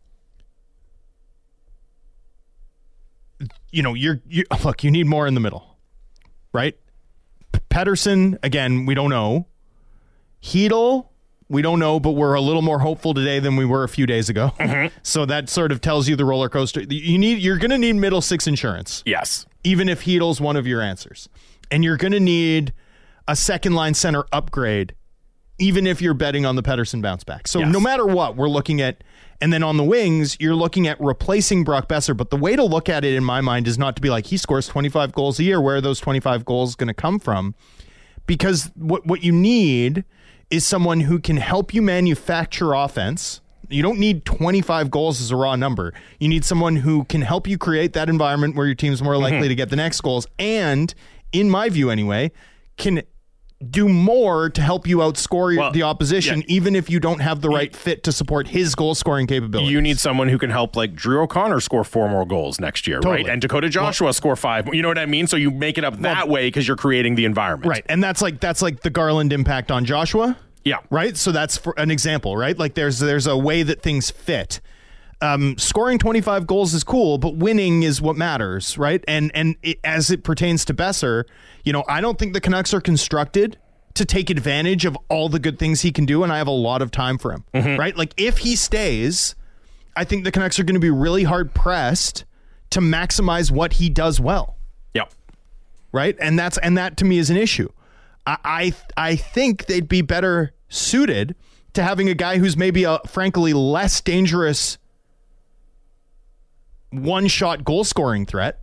you know, you're you look you need more in the middle, right? Pettersson, again, we don't know. Hedl, we don't know, but we're a little more hopeful today than we were a few days ago. Mm-hmm. So that sort of tells you the roller coaster. You need you're going to need middle six insurance. Yes, even if Hedl's one of your answers. And you're going to need a second line center upgrade, even if you're betting on the Pettersson bounce back. So yes. no matter what, we're looking at, and then on the wings, you're looking at replacing Brock Besser. But the way to look at it in my mind is not to be like, he scores twenty-five goals a year. Where are those twenty-five goals going to come from? Because what, what you need is someone who can help you manufacture offense. You don't need twenty-five goals as a raw number. You need someone who can help you create that environment where your team's more likely mm-hmm. to get the next goals. And in my view anyway, can do more to help you outscore well, the opposition, yeah. even if you don't have the right fit to support his goal-scoring capabilities. You need someone who can help, like, Drew O'Connor score four more goals next year, totally. right? And Dakota Joshua well, score five. You know what I mean? So you make it up that well, way because you're creating the environment. Right, and that's like that's like the Garland impact on Joshua. Yeah. Right? So that's for an example, right? Like there's there's a way that things fit. Um, scoring twenty-five goals is cool, but winning is what matters, right? And and it, as it pertains to Besser, you know, I don't think the Canucks are constructed to take advantage of all the good things he can do, and I have a lot of time for him, mm-hmm. right? Like if he stays, I think the Canucks are going to be really hard pressed to maximize what he does well. Yep. Right, and that's and that to me is an issue. I I, I think they'd be better suited to having a guy who's maybe a frankly less dangerous one-shot goal-scoring threat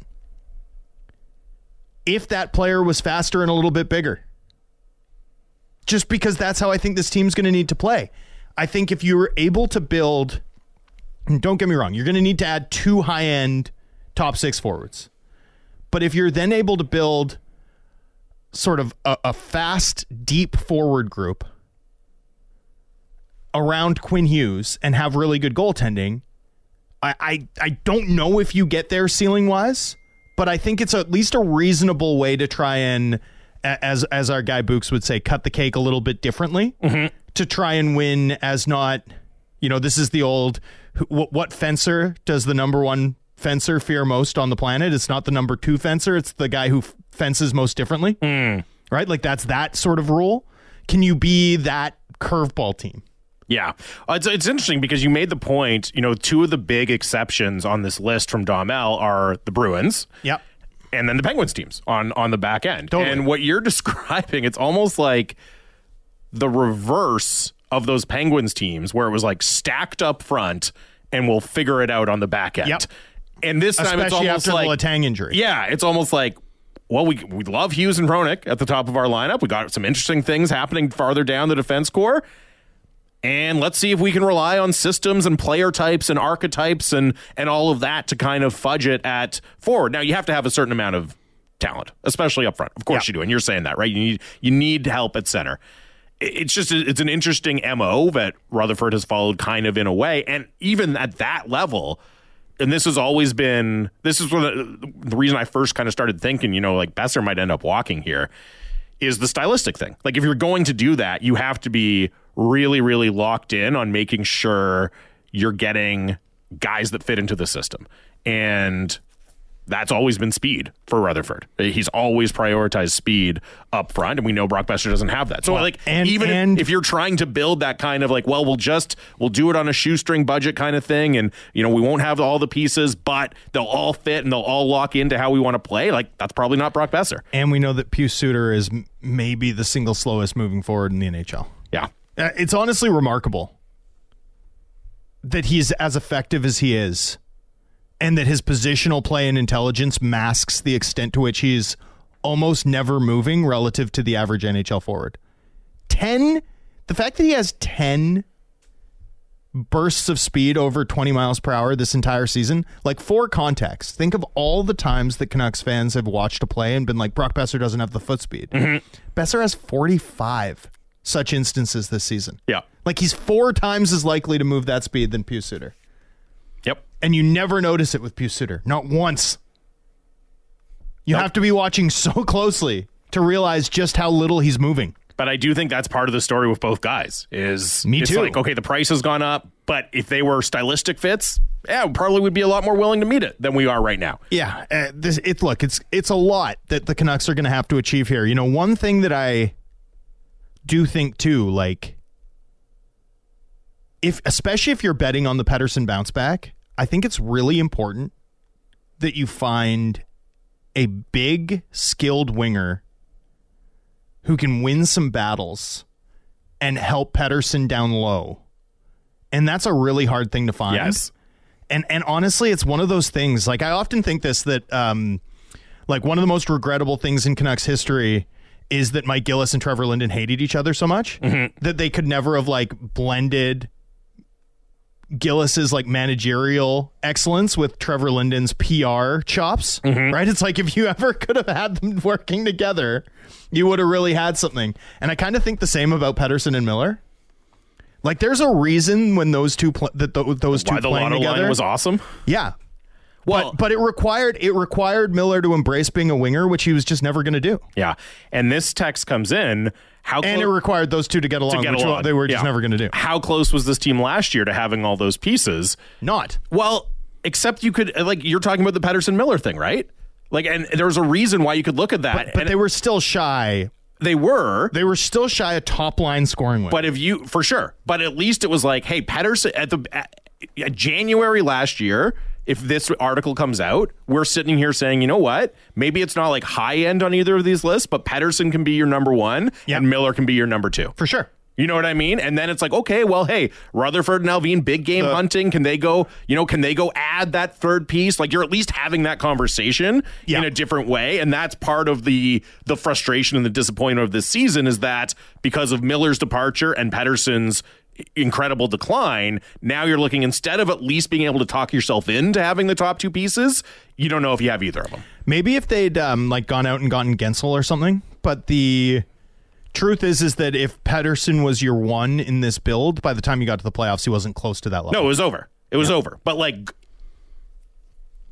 if that player was faster and a little bit bigger. Just because that's how I think this team's going to need to play. I think if you were able to build, don't get me wrong, you're going to need to add two high-end top six forwards. But if you're then able to build sort of a, a fast, deep forward group around Quinn Hughes and have really good goaltending, I, I, I don't know if you get there ceiling wise, but I think it's at least a reasonable way to try and as as our guy Books would say, cut the cake a little bit differently mm-hmm. to try and win as not, you know, this is the old, what, what fencer does the number one fencer fear most on the planet? It's not the number two fencer. It's the guy who f- fences most differently. Mm. Right? Like that's that sort of rule. Can you be that curveball team? Yeah. Uh, it's, it's interesting because you made the point, you know, two of the big exceptions on this list from Domel are the Bruins. Yep. And then the Penguins teams on, on the back end. Totally. And what you're describing, it's almost like the reverse of those Penguins teams where it was like stacked up front and we'll figure it out on the back end. Yep. And this time Especially it's almost after like the Letang injury. Yeah, it's almost like, well, we we love Hughes and Hronek at the top of our lineup. We got some interesting things happening farther down the defense core. And let's see if we can rely on systems and player types and archetypes and, and all of that to kind of fudge it at forward. Now, you have to have a certain amount of talent, especially up front. Of course yeah. you do, and you're saying that, right? You need you need help at center. It's just it's an interesting M O that Rutherford has followed kind of in a way. And even at that level, and this has always been, this is one of the, the reason I first kind of started thinking, you know, like Boeser might end up walking here, is the stylistic thing. Like if you're going to do that, you have to be really, really locked in on making sure you're getting guys that fit into the system. And that's always been speed for Rutherford. He's always prioritized speed up front, and we know Brock Boeser doesn't have that. So, well, like, and, even and, if, if you're trying to build that kind of like, well, we'll just we'll do it on a shoestring budget kind of thing, and you know we won't have all the pieces, but they'll all fit and they'll all lock into how we want to play. Like that's probably not Brock Boeser. And we know that Pius Suter is m- maybe the single slowest moving forward in the N H L. Yeah, uh, it's honestly remarkable that he's as effective as he is. And that his positional play and intelligence masks the extent to which he's almost never moving relative to the average N H L forward. ten, the fact that he has ten bursts of speed over twenty miles per hour this entire season, like for context, think of all the times that Canucks fans have watched a play and been like, Brock Boeser doesn't have the foot speed. Mm-hmm. Boeser has forty-five such instances this season. Yeah. Like he's four times as likely to move that speed than Pius Suter. Yep. And you never notice it with Pius Suter. Not once. You nope. have to be watching so closely to realize just how little he's moving. But I do think that's part of the story with both guys. Is Me it's too. Like, okay, the price has gone up, but if they were stylistic fits, yeah, we probably would be a lot more willing to meet it than we are right now. Yeah. Uh, this, it, look, it's it's a lot that the Canucks are going to have to achieve here. You know, one thing that I do think too, like, if especially if you're betting on the Pettersson bounce back, I think it's really important that you find a big, skilled winger who can win some battles and help Pettersson down low. And that's a really hard thing to find. Yes. And and honestly, it's one of those things, like I often think this, that um, like one of the most regrettable things in Canucks history is that Mike Gillis and Trevor Linden hated each other so much mm-hmm. that they could never have like blended Gillis's like managerial excellence with Trevor Linden's P R chops, mm-hmm. right? It's like if you ever could have had them working together, you would have really had something. And I kind of think the same about Pettersson and Miller. Like there's a reason when those two pl- that th- those two Why the playing Lotto together line was awesome. Yeah. Well, but, but it required it required Miller to embrace being a winger, which he was just never going to do. Yeah. And this text comes in. How and clo- it required those two to get along, to get which along. they were just yeah. never going to do. How close was this team last year to having all those pieces? Not. Well, except you could, like, you're talking about the Pettersson Miller thing, right? Like, and there was a reason why you could look at that. But, but they were still shy. They were. They were still shy a top line scoring win. But if you, for sure. But at least it was like, hey, Pettersson, at the at, at January last year, if this article comes out, we're sitting here saying, you know what? Maybe it's not like high end on either of these lists, but Pettersson can be your number one yep. and Miller can be your number two. For sure. You know what I mean? And then it's like, okay, well, hey, Rutherford and Alvin, big game the, hunting. Can they go, you know, can they go add that third piece? Like you're at least having that conversation yep. in a different way. And that's part of the the frustration and the disappointment of this season is that because of Miller's departure and Pettersson's incredible decline, now you're looking, instead of at least being able to talk yourself into having the top two pieces, you don't know if you have either of them. Maybe if they'd um, like gone out and gotten Gensel or something, but the truth is is that if Pettersson was your one in this build, by the time you got to the playoffs, he wasn't close to that level. No, it was over. It was yeah. over. But like,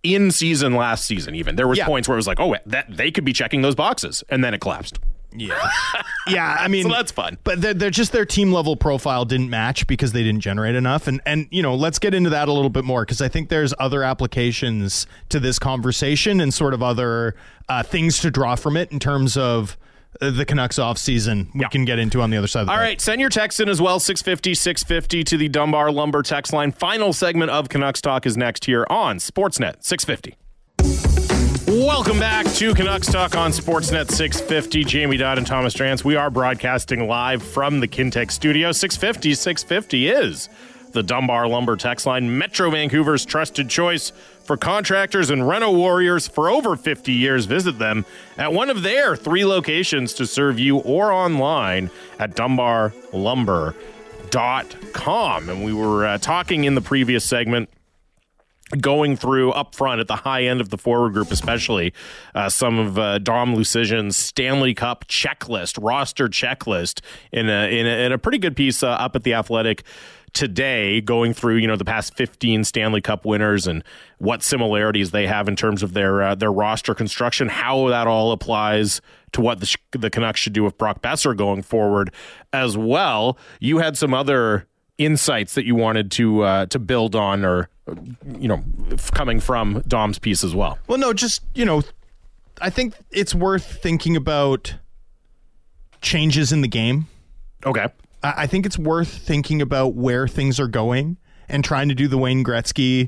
in season last season. Even there was Yeah. points where it was like, oh, that they could be checking those boxes, and then it collapsed. Yeah. Yeah, I mean, So that's fun. But they're, they're just their team level profile didn't match because they didn't generate enough. And, and you know, let's get into that a little bit more because I think there's other applications to this conversation and sort of other uh, things to draw from it in terms of uh, the Canucks offseason we Yeah. can get into on the other side of the All break. right, send your text in as well, six fifty, six fifty to the Dunbar Lumber text line. Final segment of Canucks Talk is next here on Sportsnet six fifty. Welcome back to Canucks Talk on Sportsnet six fifty. Jamie Dodd and Thomas Drance. We are broadcasting live from the Kintec studio. six fifty, six fifty is the Dunbar Lumber text line, Metro Vancouver's trusted choice for contractors and reno warriors for over fifty years. Visit them at one of their three locations to serve you or online at dunbar lumber dot com. And we were uh, talking in the previous segment, going through up front at the high end of the forward group, especially uh, some of uh, Dom Lucijan's Stanley Cup checklist, roster checklist in a, in a, in a pretty good piece uh, up at The Athletic today, going through, you know, the past fifteen Stanley Cup winners and what similarities they have in terms of their uh, their roster construction, how that all applies to what the, the Canucks should do with Brock Besser going forward as well. You had some other insights that you wanted to uh, to build on, or you know, coming from Dom's piece as well. Well, no, just, you know, I think it's worth thinking about changes in the game. Okay. I I think it's worth thinking about where things are going and trying to do the Wayne Gretzky.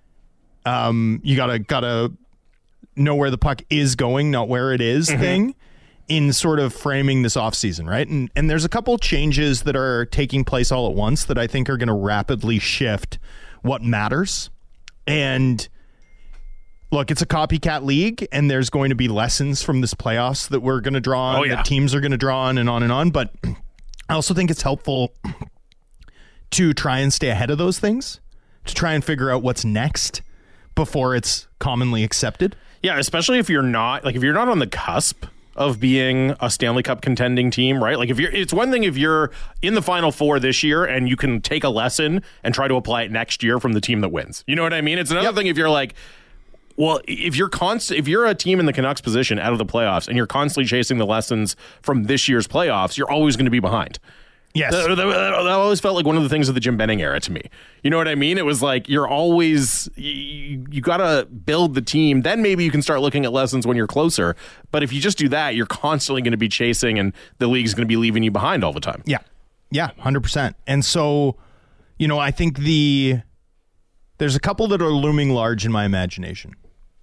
Um, you gotta gotta know where the puck is going, not where it is Mm-hmm. thing, in sort of framing this offseason, right? And and there's a couple changes that are taking place all at once that I think are going to rapidly shift what matters. And look, it's a copycat league, and there's going to be lessons from this playoffs that we're going to draw on, Oh, yeah. that teams are going to draw on, and on and on. But I also think it's helpful to try and stay ahead of those things, to try and figure out what's next before it's commonly accepted. Yeah, especially if you're not like if you're not on the cusp of being a Stanley Cup contending team, right? Like if you're, it's one thing if you're in the Final Four this year and you can take a lesson and try to apply it next year from the team that wins. You know what I mean? It's another Yep. thing if you're like, well, if you're const- if you're a team in the Canucks position out of the playoffs and you're constantly chasing the lessons from this year's playoffs, you're always going to be behind. Yes. That, that, that always felt like one of the things of the Jim Benning era to me. You know what I mean? It was like you're always, you, you got to build the team. Then maybe you can start looking at lessons when you're closer. But if you just do that, you're constantly going to be chasing and the league's going to be leaving you behind all the time. Yeah. Yeah, one hundred percent. And so, you know, I think the there's a couple that are looming large in my imagination.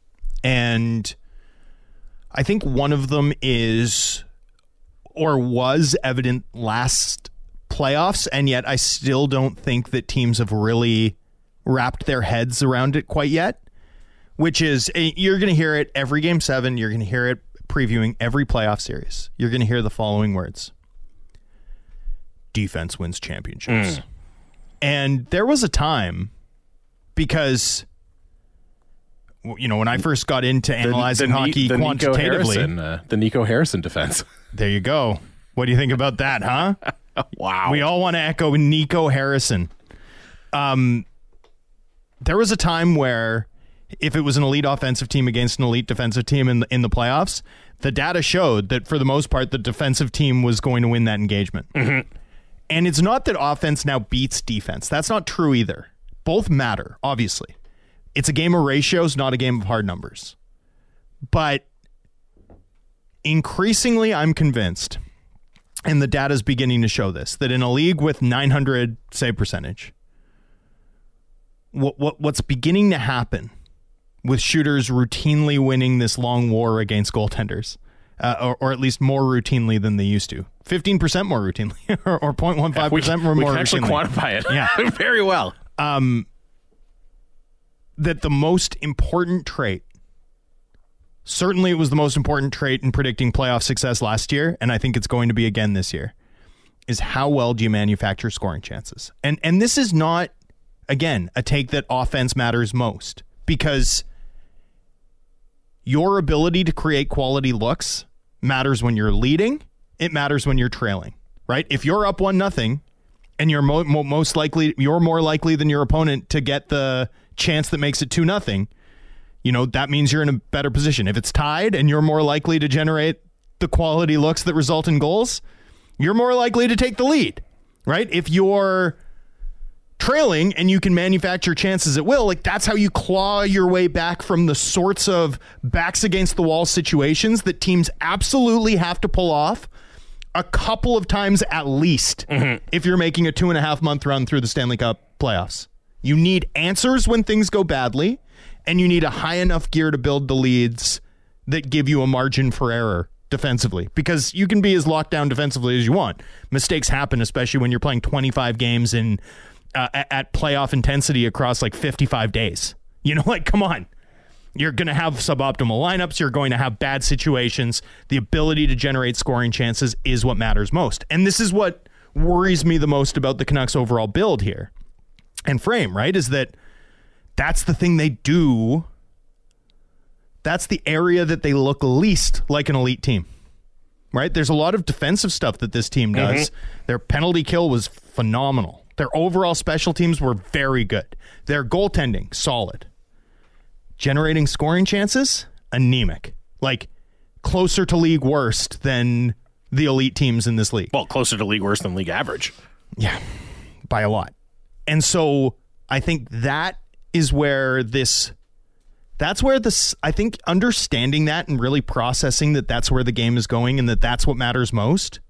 And I think one of them is or was evident last playoffs, and yet I still don't think that teams have really wrapped their heads around it quite yet, which is eh, you're going to hear it every game seven. You're going to hear it previewing every playoff series. You're going to hear the following words: defense wins championships. Mm. And there was a time, because, you know, when I first got into analyzing the, the, hockey the quantitatively, Nico Harrison, uh, the Nico Harrison defense. There you go. What do you think about that, huh? Wow. We all want to echo Nico Harrison. Um, there was a time where if it was an elite offensive team against an elite defensive team in the, in the playoffs, the data showed that for the most part, the defensive team was going to win that engagement. Mm-hmm. And it's not that offense now beats defense. That's not true either. Both matter, obviously. It's a game of ratios, not a game of hard numbers. But increasingly, I'm convinced, and the data is beginning to show this, that in a league with nine hundred save percentage, what, what what's beginning to happen with shooters routinely winning this long war against goaltenders, uh, or, or at least more routinely than they used to, fifteen percent more routinely, or, or zero point one five percent more routinely. We can actually quantify it yeah. very well. Um, that the most important trait, certainly it was the most important trait in predicting playoff success last year, and I think it's going to be again this year, is how well do you manufacture scoring chances? And and this is not, again, a take that offense matters most, because your ability to create quality looks matters when you're leading. It matters when you're trailing, right? If you're up one nothing, and you're mo- mo- most likely, you're more likely than your opponent to get the chance that makes it two nothing, you know, that means you're in a better position. If it's tied and you're more likely to generate the quality looks that result in goals, you're more likely to take the lead, right? If you're trailing and you can manufacture chances at will, like that's how you claw your way back from the sorts of backs against the wall situations that teams absolutely have to pull off a couple of times at least mm-hmm. if you're making a two and a half month run through the Stanley Cup playoffs. You need answers when things go badly, and you need a high enough gear to build the leads that give you a margin for error defensively, because you can be as locked down defensively as you want. Mistakes happen, especially when you're playing twenty-five games in uh, at playoff intensity across like fifty-five days. You know, like, come on. You're going to have suboptimal lineups. You're going to have bad situations. The ability to generate scoring chances is what matters most. And this is what worries me the most about the Canucks overall build here and frame, right? Is that that's the thing they do. That's the area that they look least like an elite team, right? There's a lot of defensive stuff that this team does. Mm-hmm. Their penalty kill was phenomenal. Their overall special teams were very good. Their goaltending, solid. Generating scoring chances, anemic. Like, closer to league worst than the elite teams in this league. Well, closer to league worst than league average. Yeah, by a lot. And so I think that is where this... That's where this, I think understanding that and really processing that that's where the game is going and that that's what matters most,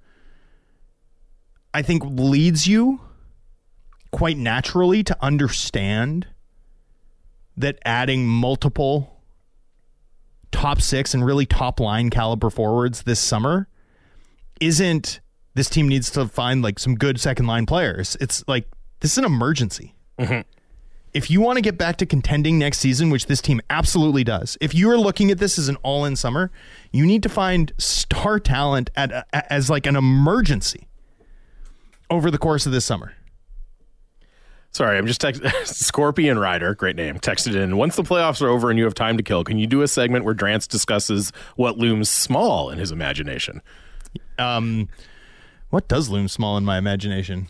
I think leads you quite naturally to understand that adding multiple top six and really top line caliber forwards this summer isn't, this team needs to find like some good second line players. It's like, this is an emergency. Mm-hmm. If you want to get back to contending next season, which this team absolutely does, if you are looking at this as an all-in summer, you need to find star talent at, a, as like an emergency over the course of this summer. Sorry, I'm just text- Scorpion Rider, great name, texted in. Once the playoffs are over and you have time to kill, can you do a segment where Drance discusses what looms small in his imagination? Um, what does loom small in my imagination?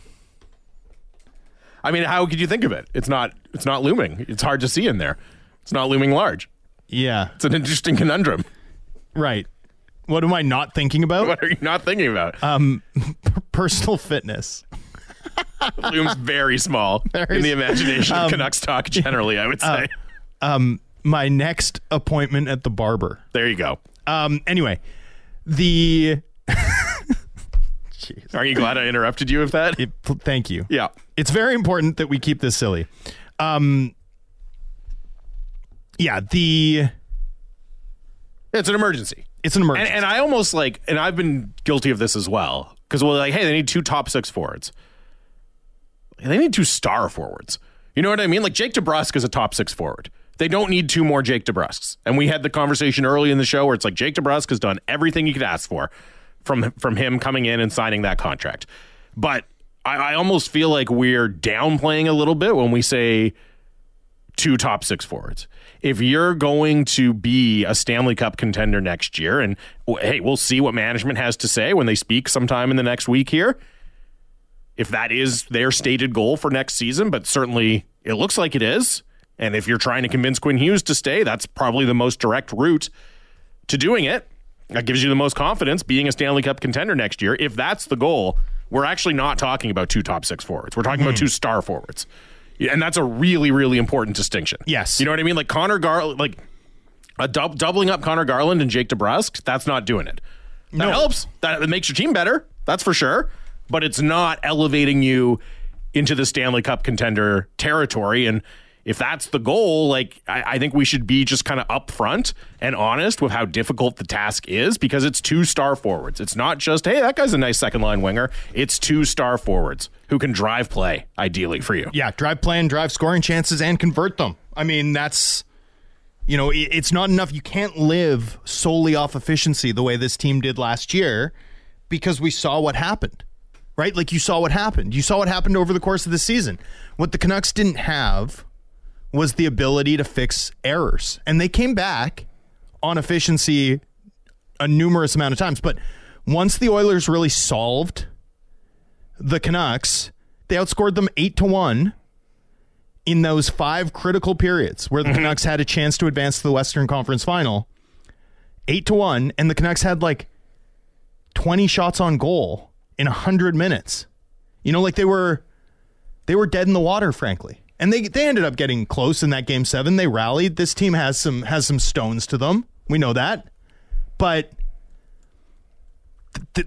I mean, how could you think of it? It's not it's not looming. It's hard to see in there. It's not looming large. Yeah. It's an interesting conundrum. Right. What am I not thinking about? What are you not thinking about? Um, personal fitness. Looms very small very in the imagination um, of Canucks talk generally, I would say. Uh, um, my next appointment at the barber. There you go. Um, anyway, the... Jeez. Aren't you glad I interrupted you with that? It, thank you. Yeah. It's very important that we keep this silly. Um, yeah, the... It's an emergency. It's an emergency. And, and I almost like, and I've been guilty of this as well, because we're like, hey, they need two top six forwards. They need two star forwards. You know what I mean? Like, Jake DeBrusk is a top six forward. They don't need two more Jake DeBrusks. And we had the conversation early in the show where it's like, Jake DeBrusk has done everything you could ask for from from him coming in and signing that contract. But I, I almost feel like we're downplaying a little bit when we say two top six forwards. If you're going to be a Stanley Cup contender next year, and hey, we'll see what management has to say when they speak sometime in the next week here, if that is their stated goal for next season, but certainly it looks like it is. And if you're trying to convince Quinn Hughes to stay, that's probably the most direct route to doing it. That gives you the most confidence being a Stanley Cup contender next year. If that's the goal, we're actually not talking about two top six forwards. We're talking mm-hmm. about two star forwards. And that's a really, really important distinction. Yes. You know what I mean? Like Connor Garland, like a dub- doubling up Connor Garland and Jake DeBrusk, that's not doing it. That no. helps. That makes your team better. That's for sure. But it's not elevating you into the Stanley Cup contender territory. And if that's the goal, like I, I think we should be just kind of upfront and honest with how difficult the task is, because it's two star forwards. It's not just, hey, that guy's a nice second line winger. It's two star forwards who can drive play, ideally, for you. Yeah, drive play and drive scoring chances and convert them. I mean, that's, you know, it, it's not enough. You can't live solely off efficiency the way this team did last year, because we saw what happened, right? Like, you saw what happened. You saw what happened over the course of the season. What the Canucks didn't have was the ability to fix errors. And they came back on efficiency a numerous amount of times. But once the Oilers really solved the Canucks, they outscored them eight to one in those five critical periods where the mm-hmm. Canucks had a chance to advance to the Western Conference Final, eight to one, and the Canucks had like twenty shots on goal in one hundred minutes. You know, like they were they were dead in the water, frankly. And they they ended up getting close in that game seven. They rallied. This team has some has some stones to them. We know that. But th- th-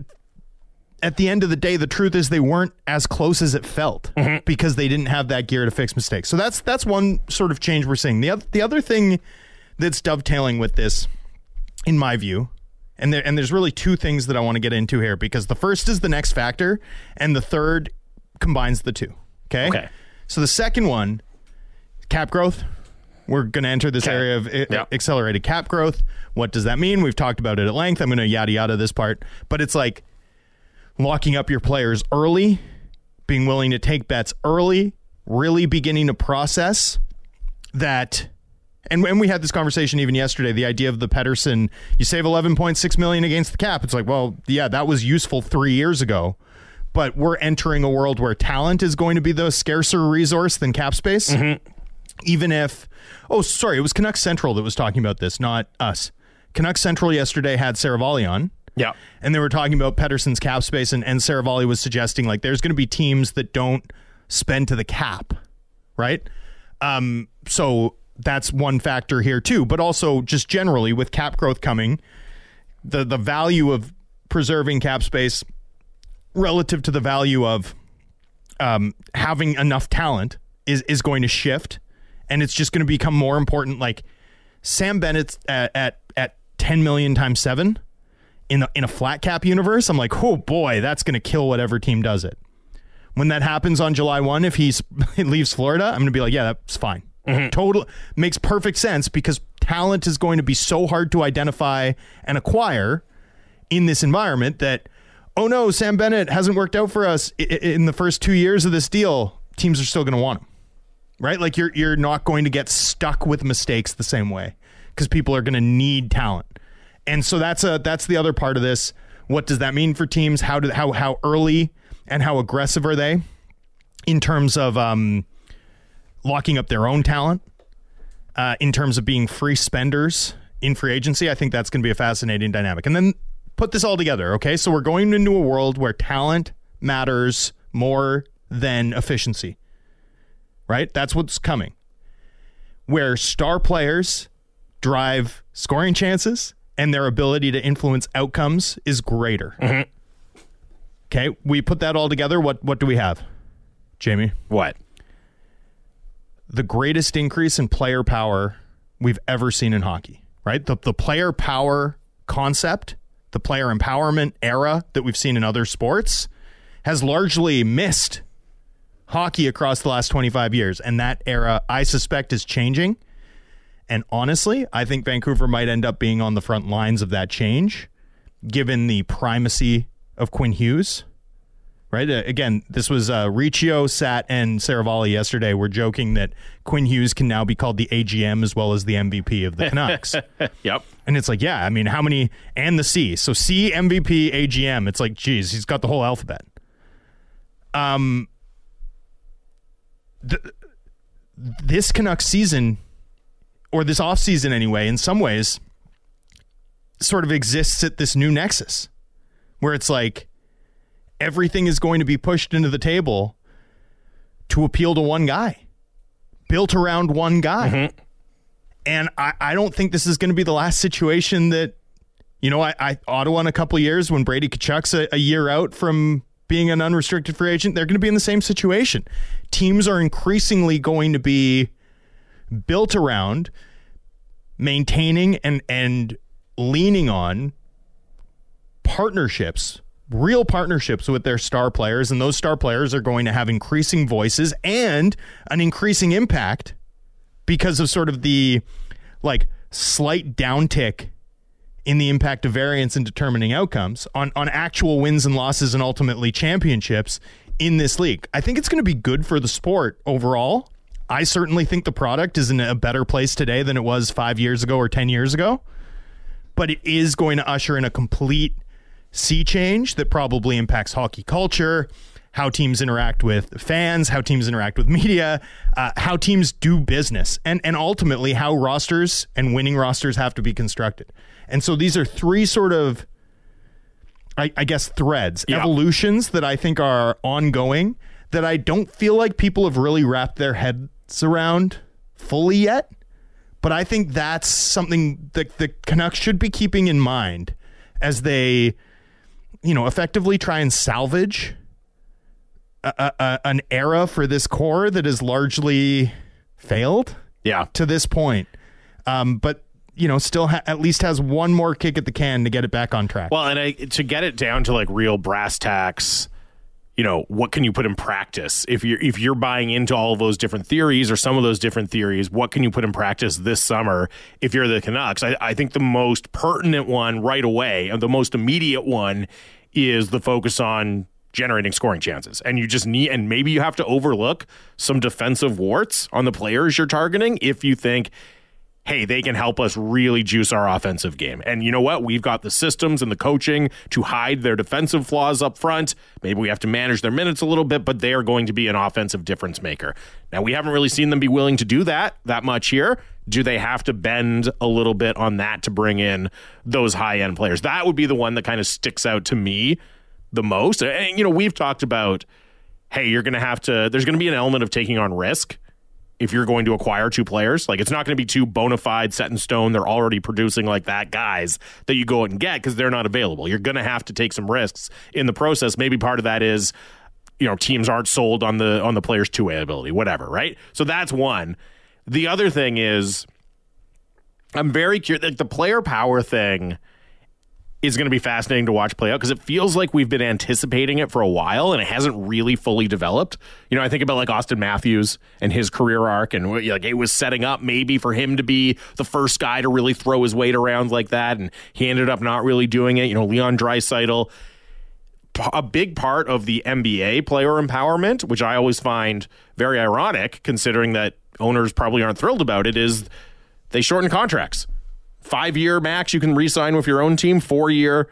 at the end of the day, the truth is they weren't as close as it felt mm-hmm. because they didn't have that gear to fix mistakes. So that's that's one sort of change we're seeing. The other, the other thing that's dovetailing with this, in my view, and there and there's really two things that I want to get into here, because the first is the next factor, and the third combines the two. Okay. Okay. So the second one, cap growth. We're going to enter this okay. area of I- yep. accelerated cap growth. What does that mean? We've talked about it at length. I'm going to yada yada this part, but it's like locking up your players early, being willing to take bets early, really beginning to process that. And, and we had this conversation even yesterday, the idea of the Pettersson, you save eleven point six million dollars against the cap. It's like, well, yeah, that was useful three years ago, but we're entering a world where talent is going to be the scarcer resource than cap space. Mm-hmm. Even if, oh, sorry, it was Canucks Central that was talking about this, not us. Canucks Central yesterday had Saravalli on. Yeah. And they were talking about Pettersson's cap space, and, and Saravalli was suggesting like there's going to be teams that don't spend to the cap, right? Um, so that's one factor here too, but also just generally with cap growth coming, the the value of preserving cap space relative to the value of um, having enough talent is is going to shift, and it's just going to become more important. Like Sam Bennett's at at, at ten million times seven. In a, in a flat cap universe, I'm like, oh boy, that's going to kill whatever team does it. When that happens on July first, if he's, he leaves Florida, I'm going to be like, yeah, that's fine. Mm-hmm. Total makes perfect sense, because talent is going to be so hard to identify and acquire in this environment that, oh no, Sam Bennett hasn't worked out for us in the first two years of this deal. Teams are still going to want him, right? Like you're you're not going to get stuck with mistakes the same way, because people are going to need talent. And so that's a that's the other part of this. What does that mean for teams? How do how how early and how aggressive are they in terms of um, locking up their own talent? Uh, in terms of being free spenders in free agency, I think that's going to be a fascinating dynamic. And then put this all together, okay? So we're going into a world where talent matters more than efficiency, right? That's what's coming. Where star players drive scoring chances and their ability to influence outcomes is greater. Mm-hmm. Okay, we put that all together. What what do we have, Jamie? What? The greatest increase in player power we've ever seen in hockey, right? The, the player power concept, the player empowerment era that we've seen in other sports has largely missed hockey across the last twenty-five years. And that era, I suspect, is changing. And honestly, I think Vancouver might end up being on the front lines of that change, given the primacy of Quinn Hughes. Right? Uh, again, this was uh, Riccio, Sat, and Saravalli yesterday were joking that Quinn Hughes can now be called the A G M as well as the M V P of the Canucks. Yep. And it's like, yeah, I mean, how many, and the C. So C, M V P, A G M. It's like, geez, he's got the whole alphabet. Um, th- this Canucks season, or this offseason anyway, in some ways, sort of exists at this new nexus where it's like everything is going to be pushed into the table to appeal to one guy, built around one guy. Mm-hmm. And I, I don't think this is going to be the last situation that, you know, I, I Ottawa in a couple of years when Brady Tkachuk's a, a year out from being an unrestricted free agent, they're going to be in the same situation. Teams are increasingly going to be built around maintaining and and leaning on partnerships, real partnerships with their star players, and those star players are going to have increasing voices and an increasing impact because of sort of the like slight downtick in the impact of variance in determining outcomes on on actual wins and losses and ultimately championships in this league. I think it's going to be good for the sport overall. I certainly think the product is in a better place today than it was five years ago or ten years ago, but it is going to usher in a complete sea change that probably impacts hockey culture, how teams interact with fans, how teams interact with media, uh, how teams do business, and, and ultimately how rosters and winning rosters have to be constructed. And so these are three sort of, I, I guess, threads, yeah. evolutions that I think are ongoing that I don't feel like people have really wrapped their heads around fully yet. But I think that's something that the Canucks should be keeping in mind as they, you know, effectively try and salvage a, a, an era for this core that has largely failed yeah. to this point. Um, but, you know, still ha- at least has one more kick at the can to get it back on track. Well, and I, to get it down to like real brass tacks, you know, what can you put in practice? If you're if you're buying into all of those different theories or some of those different theories, what can you put in practice this summer if you're the Canucks? I, I think the most pertinent one right away, and the most immediate one, is the focus on generating scoring chances. And you just need, and maybe you have to overlook some defensive warts on the players you're targeting if you think, hey, they can help us really juice our offensive game. And you know what? We've got the systems and the coaching to hide their defensive flaws up front. Maybe we have to manage their minutes a little bit, but they are going to be an offensive difference maker. Now, we haven't really seen them be willing to do that that much here. Do they have to bend a little bit on that to bring in those high-end players? That would be the one that kind of sticks out to me the most. And, you know, we've talked about, hey, you're going to have to, there's going to be an element of taking on risk if you're going to acquire two players. Like, it's not going to be two bona fide, set in stone, they're already producing like that guys that you go out and get because they're not available. You're going to have to take some risks in the process. Maybe part of that is, you know, teams aren't sold on the on the player's two-way ability, whatever, right? So that's one. The other thing is, I'm very curious, like the player power thing is going to be fascinating to watch play out because it feels like we've been anticipating it for a while and it hasn't really fully developed. You know, I think about like Austin Matthews and his career arc, and like it was setting up maybe for him to be the first guy to really throw his weight around like that, and he ended up not really doing it. You know, Leon Draisaitl, a big part of the N B A player empowerment, which I always find very ironic considering that owners probably aren't thrilled about it, is they shorten contracts. Five-year max, you can re-sign with your own team. Four-year,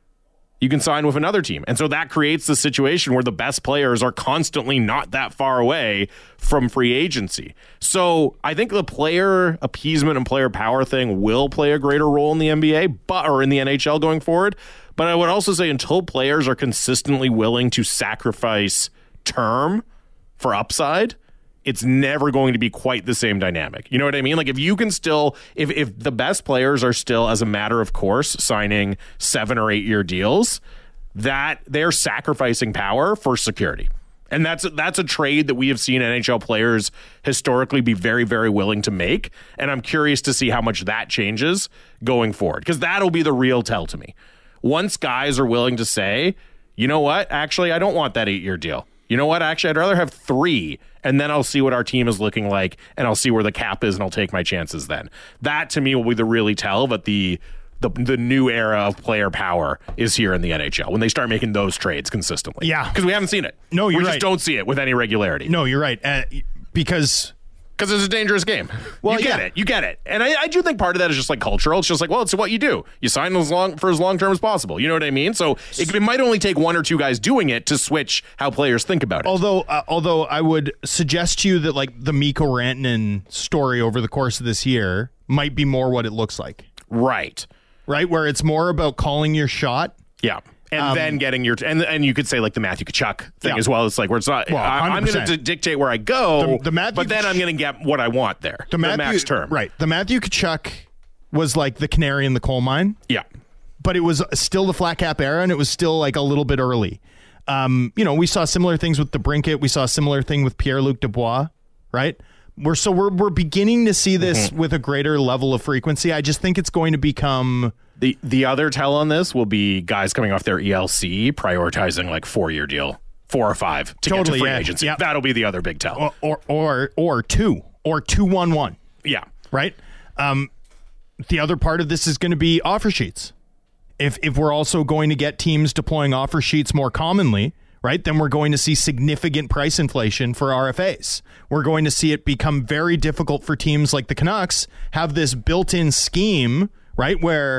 you can sign with another team. And so that creates the situation where the best players are constantly not that far away from free agency. So I think the player appeasement and player power thing will play a greater role in the N B A, but or in the N H L going forward. But I would also say until players are consistently willing to sacrifice term for upside, it's never going to be quite the same dynamic. You know what I mean? Like if you can still, if if the best players are still, as a matter of course, signing seven or eight year deals, that they're sacrificing power for security. And that's that's a trade that we have seen N H L players historically be very, very willing to make. And I'm curious to see how much that changes going forward, because that'll be the real tell to me. Once guys are willing to say, you know what, actually, I don't want that eight year deal. You know what? Actually, I'd rather have three, and then I'll see what our team is looking like, and I'll see where the cap is, and I'll take my chances then. That, to me, will be the really tell that the, the the new era of player power is here in the N H L, when they start making those trades consistently. Yeah. Because we haven't seen it. No, you're We right. just don't see it with any regularity. No, you're right. Uh, because... Because it's a dangerous game. Well, you get yeah. it. You get it. And I, I do think part of that is just like cultural. It's just like, well, it's what you do. You sign as long for as long term as possible. You know what I mean? So it, it might only take one or two guys doing it to switch how players think about it. Although, uh, although I would suggest to you that like the Mikko Rantanen story over the course of this year might be more what it looks like. Right. Right? Where it's more about calling your shot. Yeah. And um, then getting your, and and you could say like the Matthew Tkachuk thing yeah. as well. It's like where it's not, well, I, I'm going to dictate where I go, the, the Matthew but then I'm going to get what I want there. The, Matthew, the max term. Right. The Matthew Tkachuk was like the canary in the coal mine. Yeah. But it was still the flat cap era, and it was still like a little bit early. Um, you know, we saw similar things with DeBrincat. We saw a similar thing with Pierre-Luc Dubois, right? We're so we're we're beginning to see this mm-hmm. with a greater level of frequency. I just think it's going to become the the other tell on this will be guys coming off their E L C prioritizing like four year deal, four or five to totally, get to free yeah. agency. Yep. That'll be the other big tell. Or or or, or two or two one one. Yeah. Right. Um, the other part of this is going to be offer sheets. If if we're also going to get teams deploying offer sheets more commonly, right, then we're going to see significant price inflation for R F As. We're going to see it become very difficult for teams like the Canucks have this built-in scheme, right, where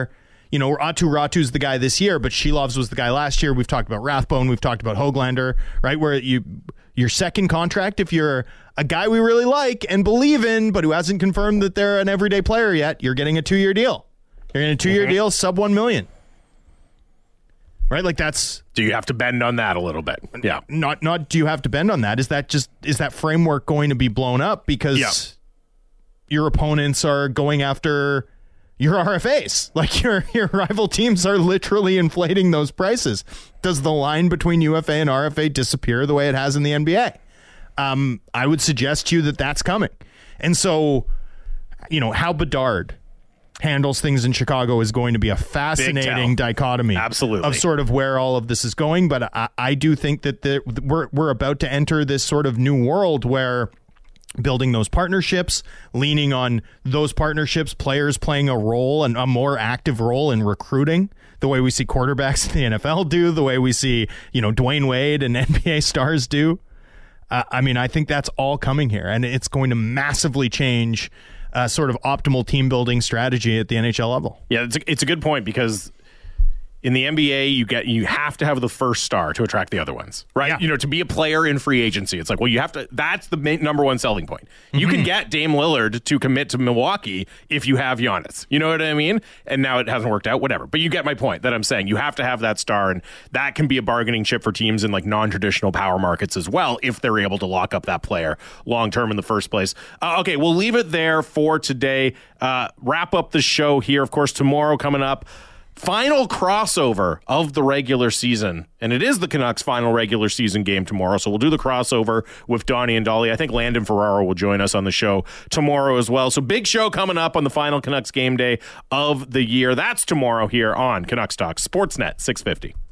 you know, Atu Ratu's the guy this year, but Shilovs was the guy last year. We've talked about Rathbone. We've talked about Höglander, right? Where you your second contract, if you're a guy we really like and believe in, but who hasn't confirmed that they're an everyday player yet, you're getting a two-year deal. You're getting a two-year mm-hmm. deal, sub one million. Right? Like that's. Do you have to bend on that a little bit? Yeah. Not not do you have to bend on that? Is that just is that framework going to be blown up because yeah. your opponents are going after your R F As? Like your your rival teams are literally inflating those prices. Does the line between U F A and R F A disappear the way it has in the N B A? Um, I would suggest to you that that's coming. And so, you know, how Bedard handles things in Chicago is going to be a fascinating dichotomy Absolutely. of sort of where all of this is going. But I, I do think that the, we're we're about to enter this sort of new world where building those partnerships, leaning on those partnerships, players playing a role and a more active role in recruiting, the way we see quarterbacks in the N F L do, the way we see, you know, Dwayne Wade and N B A stars do. Uh, I mean, I think that's all coming here, and it's going to massively change uh, sort of optimal team building strategy at the N H L level. Yeah, it's a, it's a good point because in the N B A, you get you have to have the first star to attract the other ones, right? Yeah. You know, to be a player in free agency, it's like, well, you have to. That's the main, number one selling point. Mm-hmm. You can get Dame Lillard to commit to Milwaukee if you have Giannis. You know what I mean? And now it hasn't worked out. Whatever. But you get my point. That I'm saying you have to have that star, and that can be a bargaining chip for teams in like non-traditional power markets as well if they're able to lock up that player long term in the first place. Uh, okay, we'll leave it there for today. Uh, wrap up the show here. Of course, tomorrow coming up. Final crossover of the regular season, and it is the Canucks' final regular season game tomorrow, so we'll do the crossover with Donnie and Dolly. I think Landon Ferraro will join us on the show tomorrow as well. So big show coming up on the final Canucks game day of the year. That's tomorrow here on Canucks Talk Sportsnet six fifty.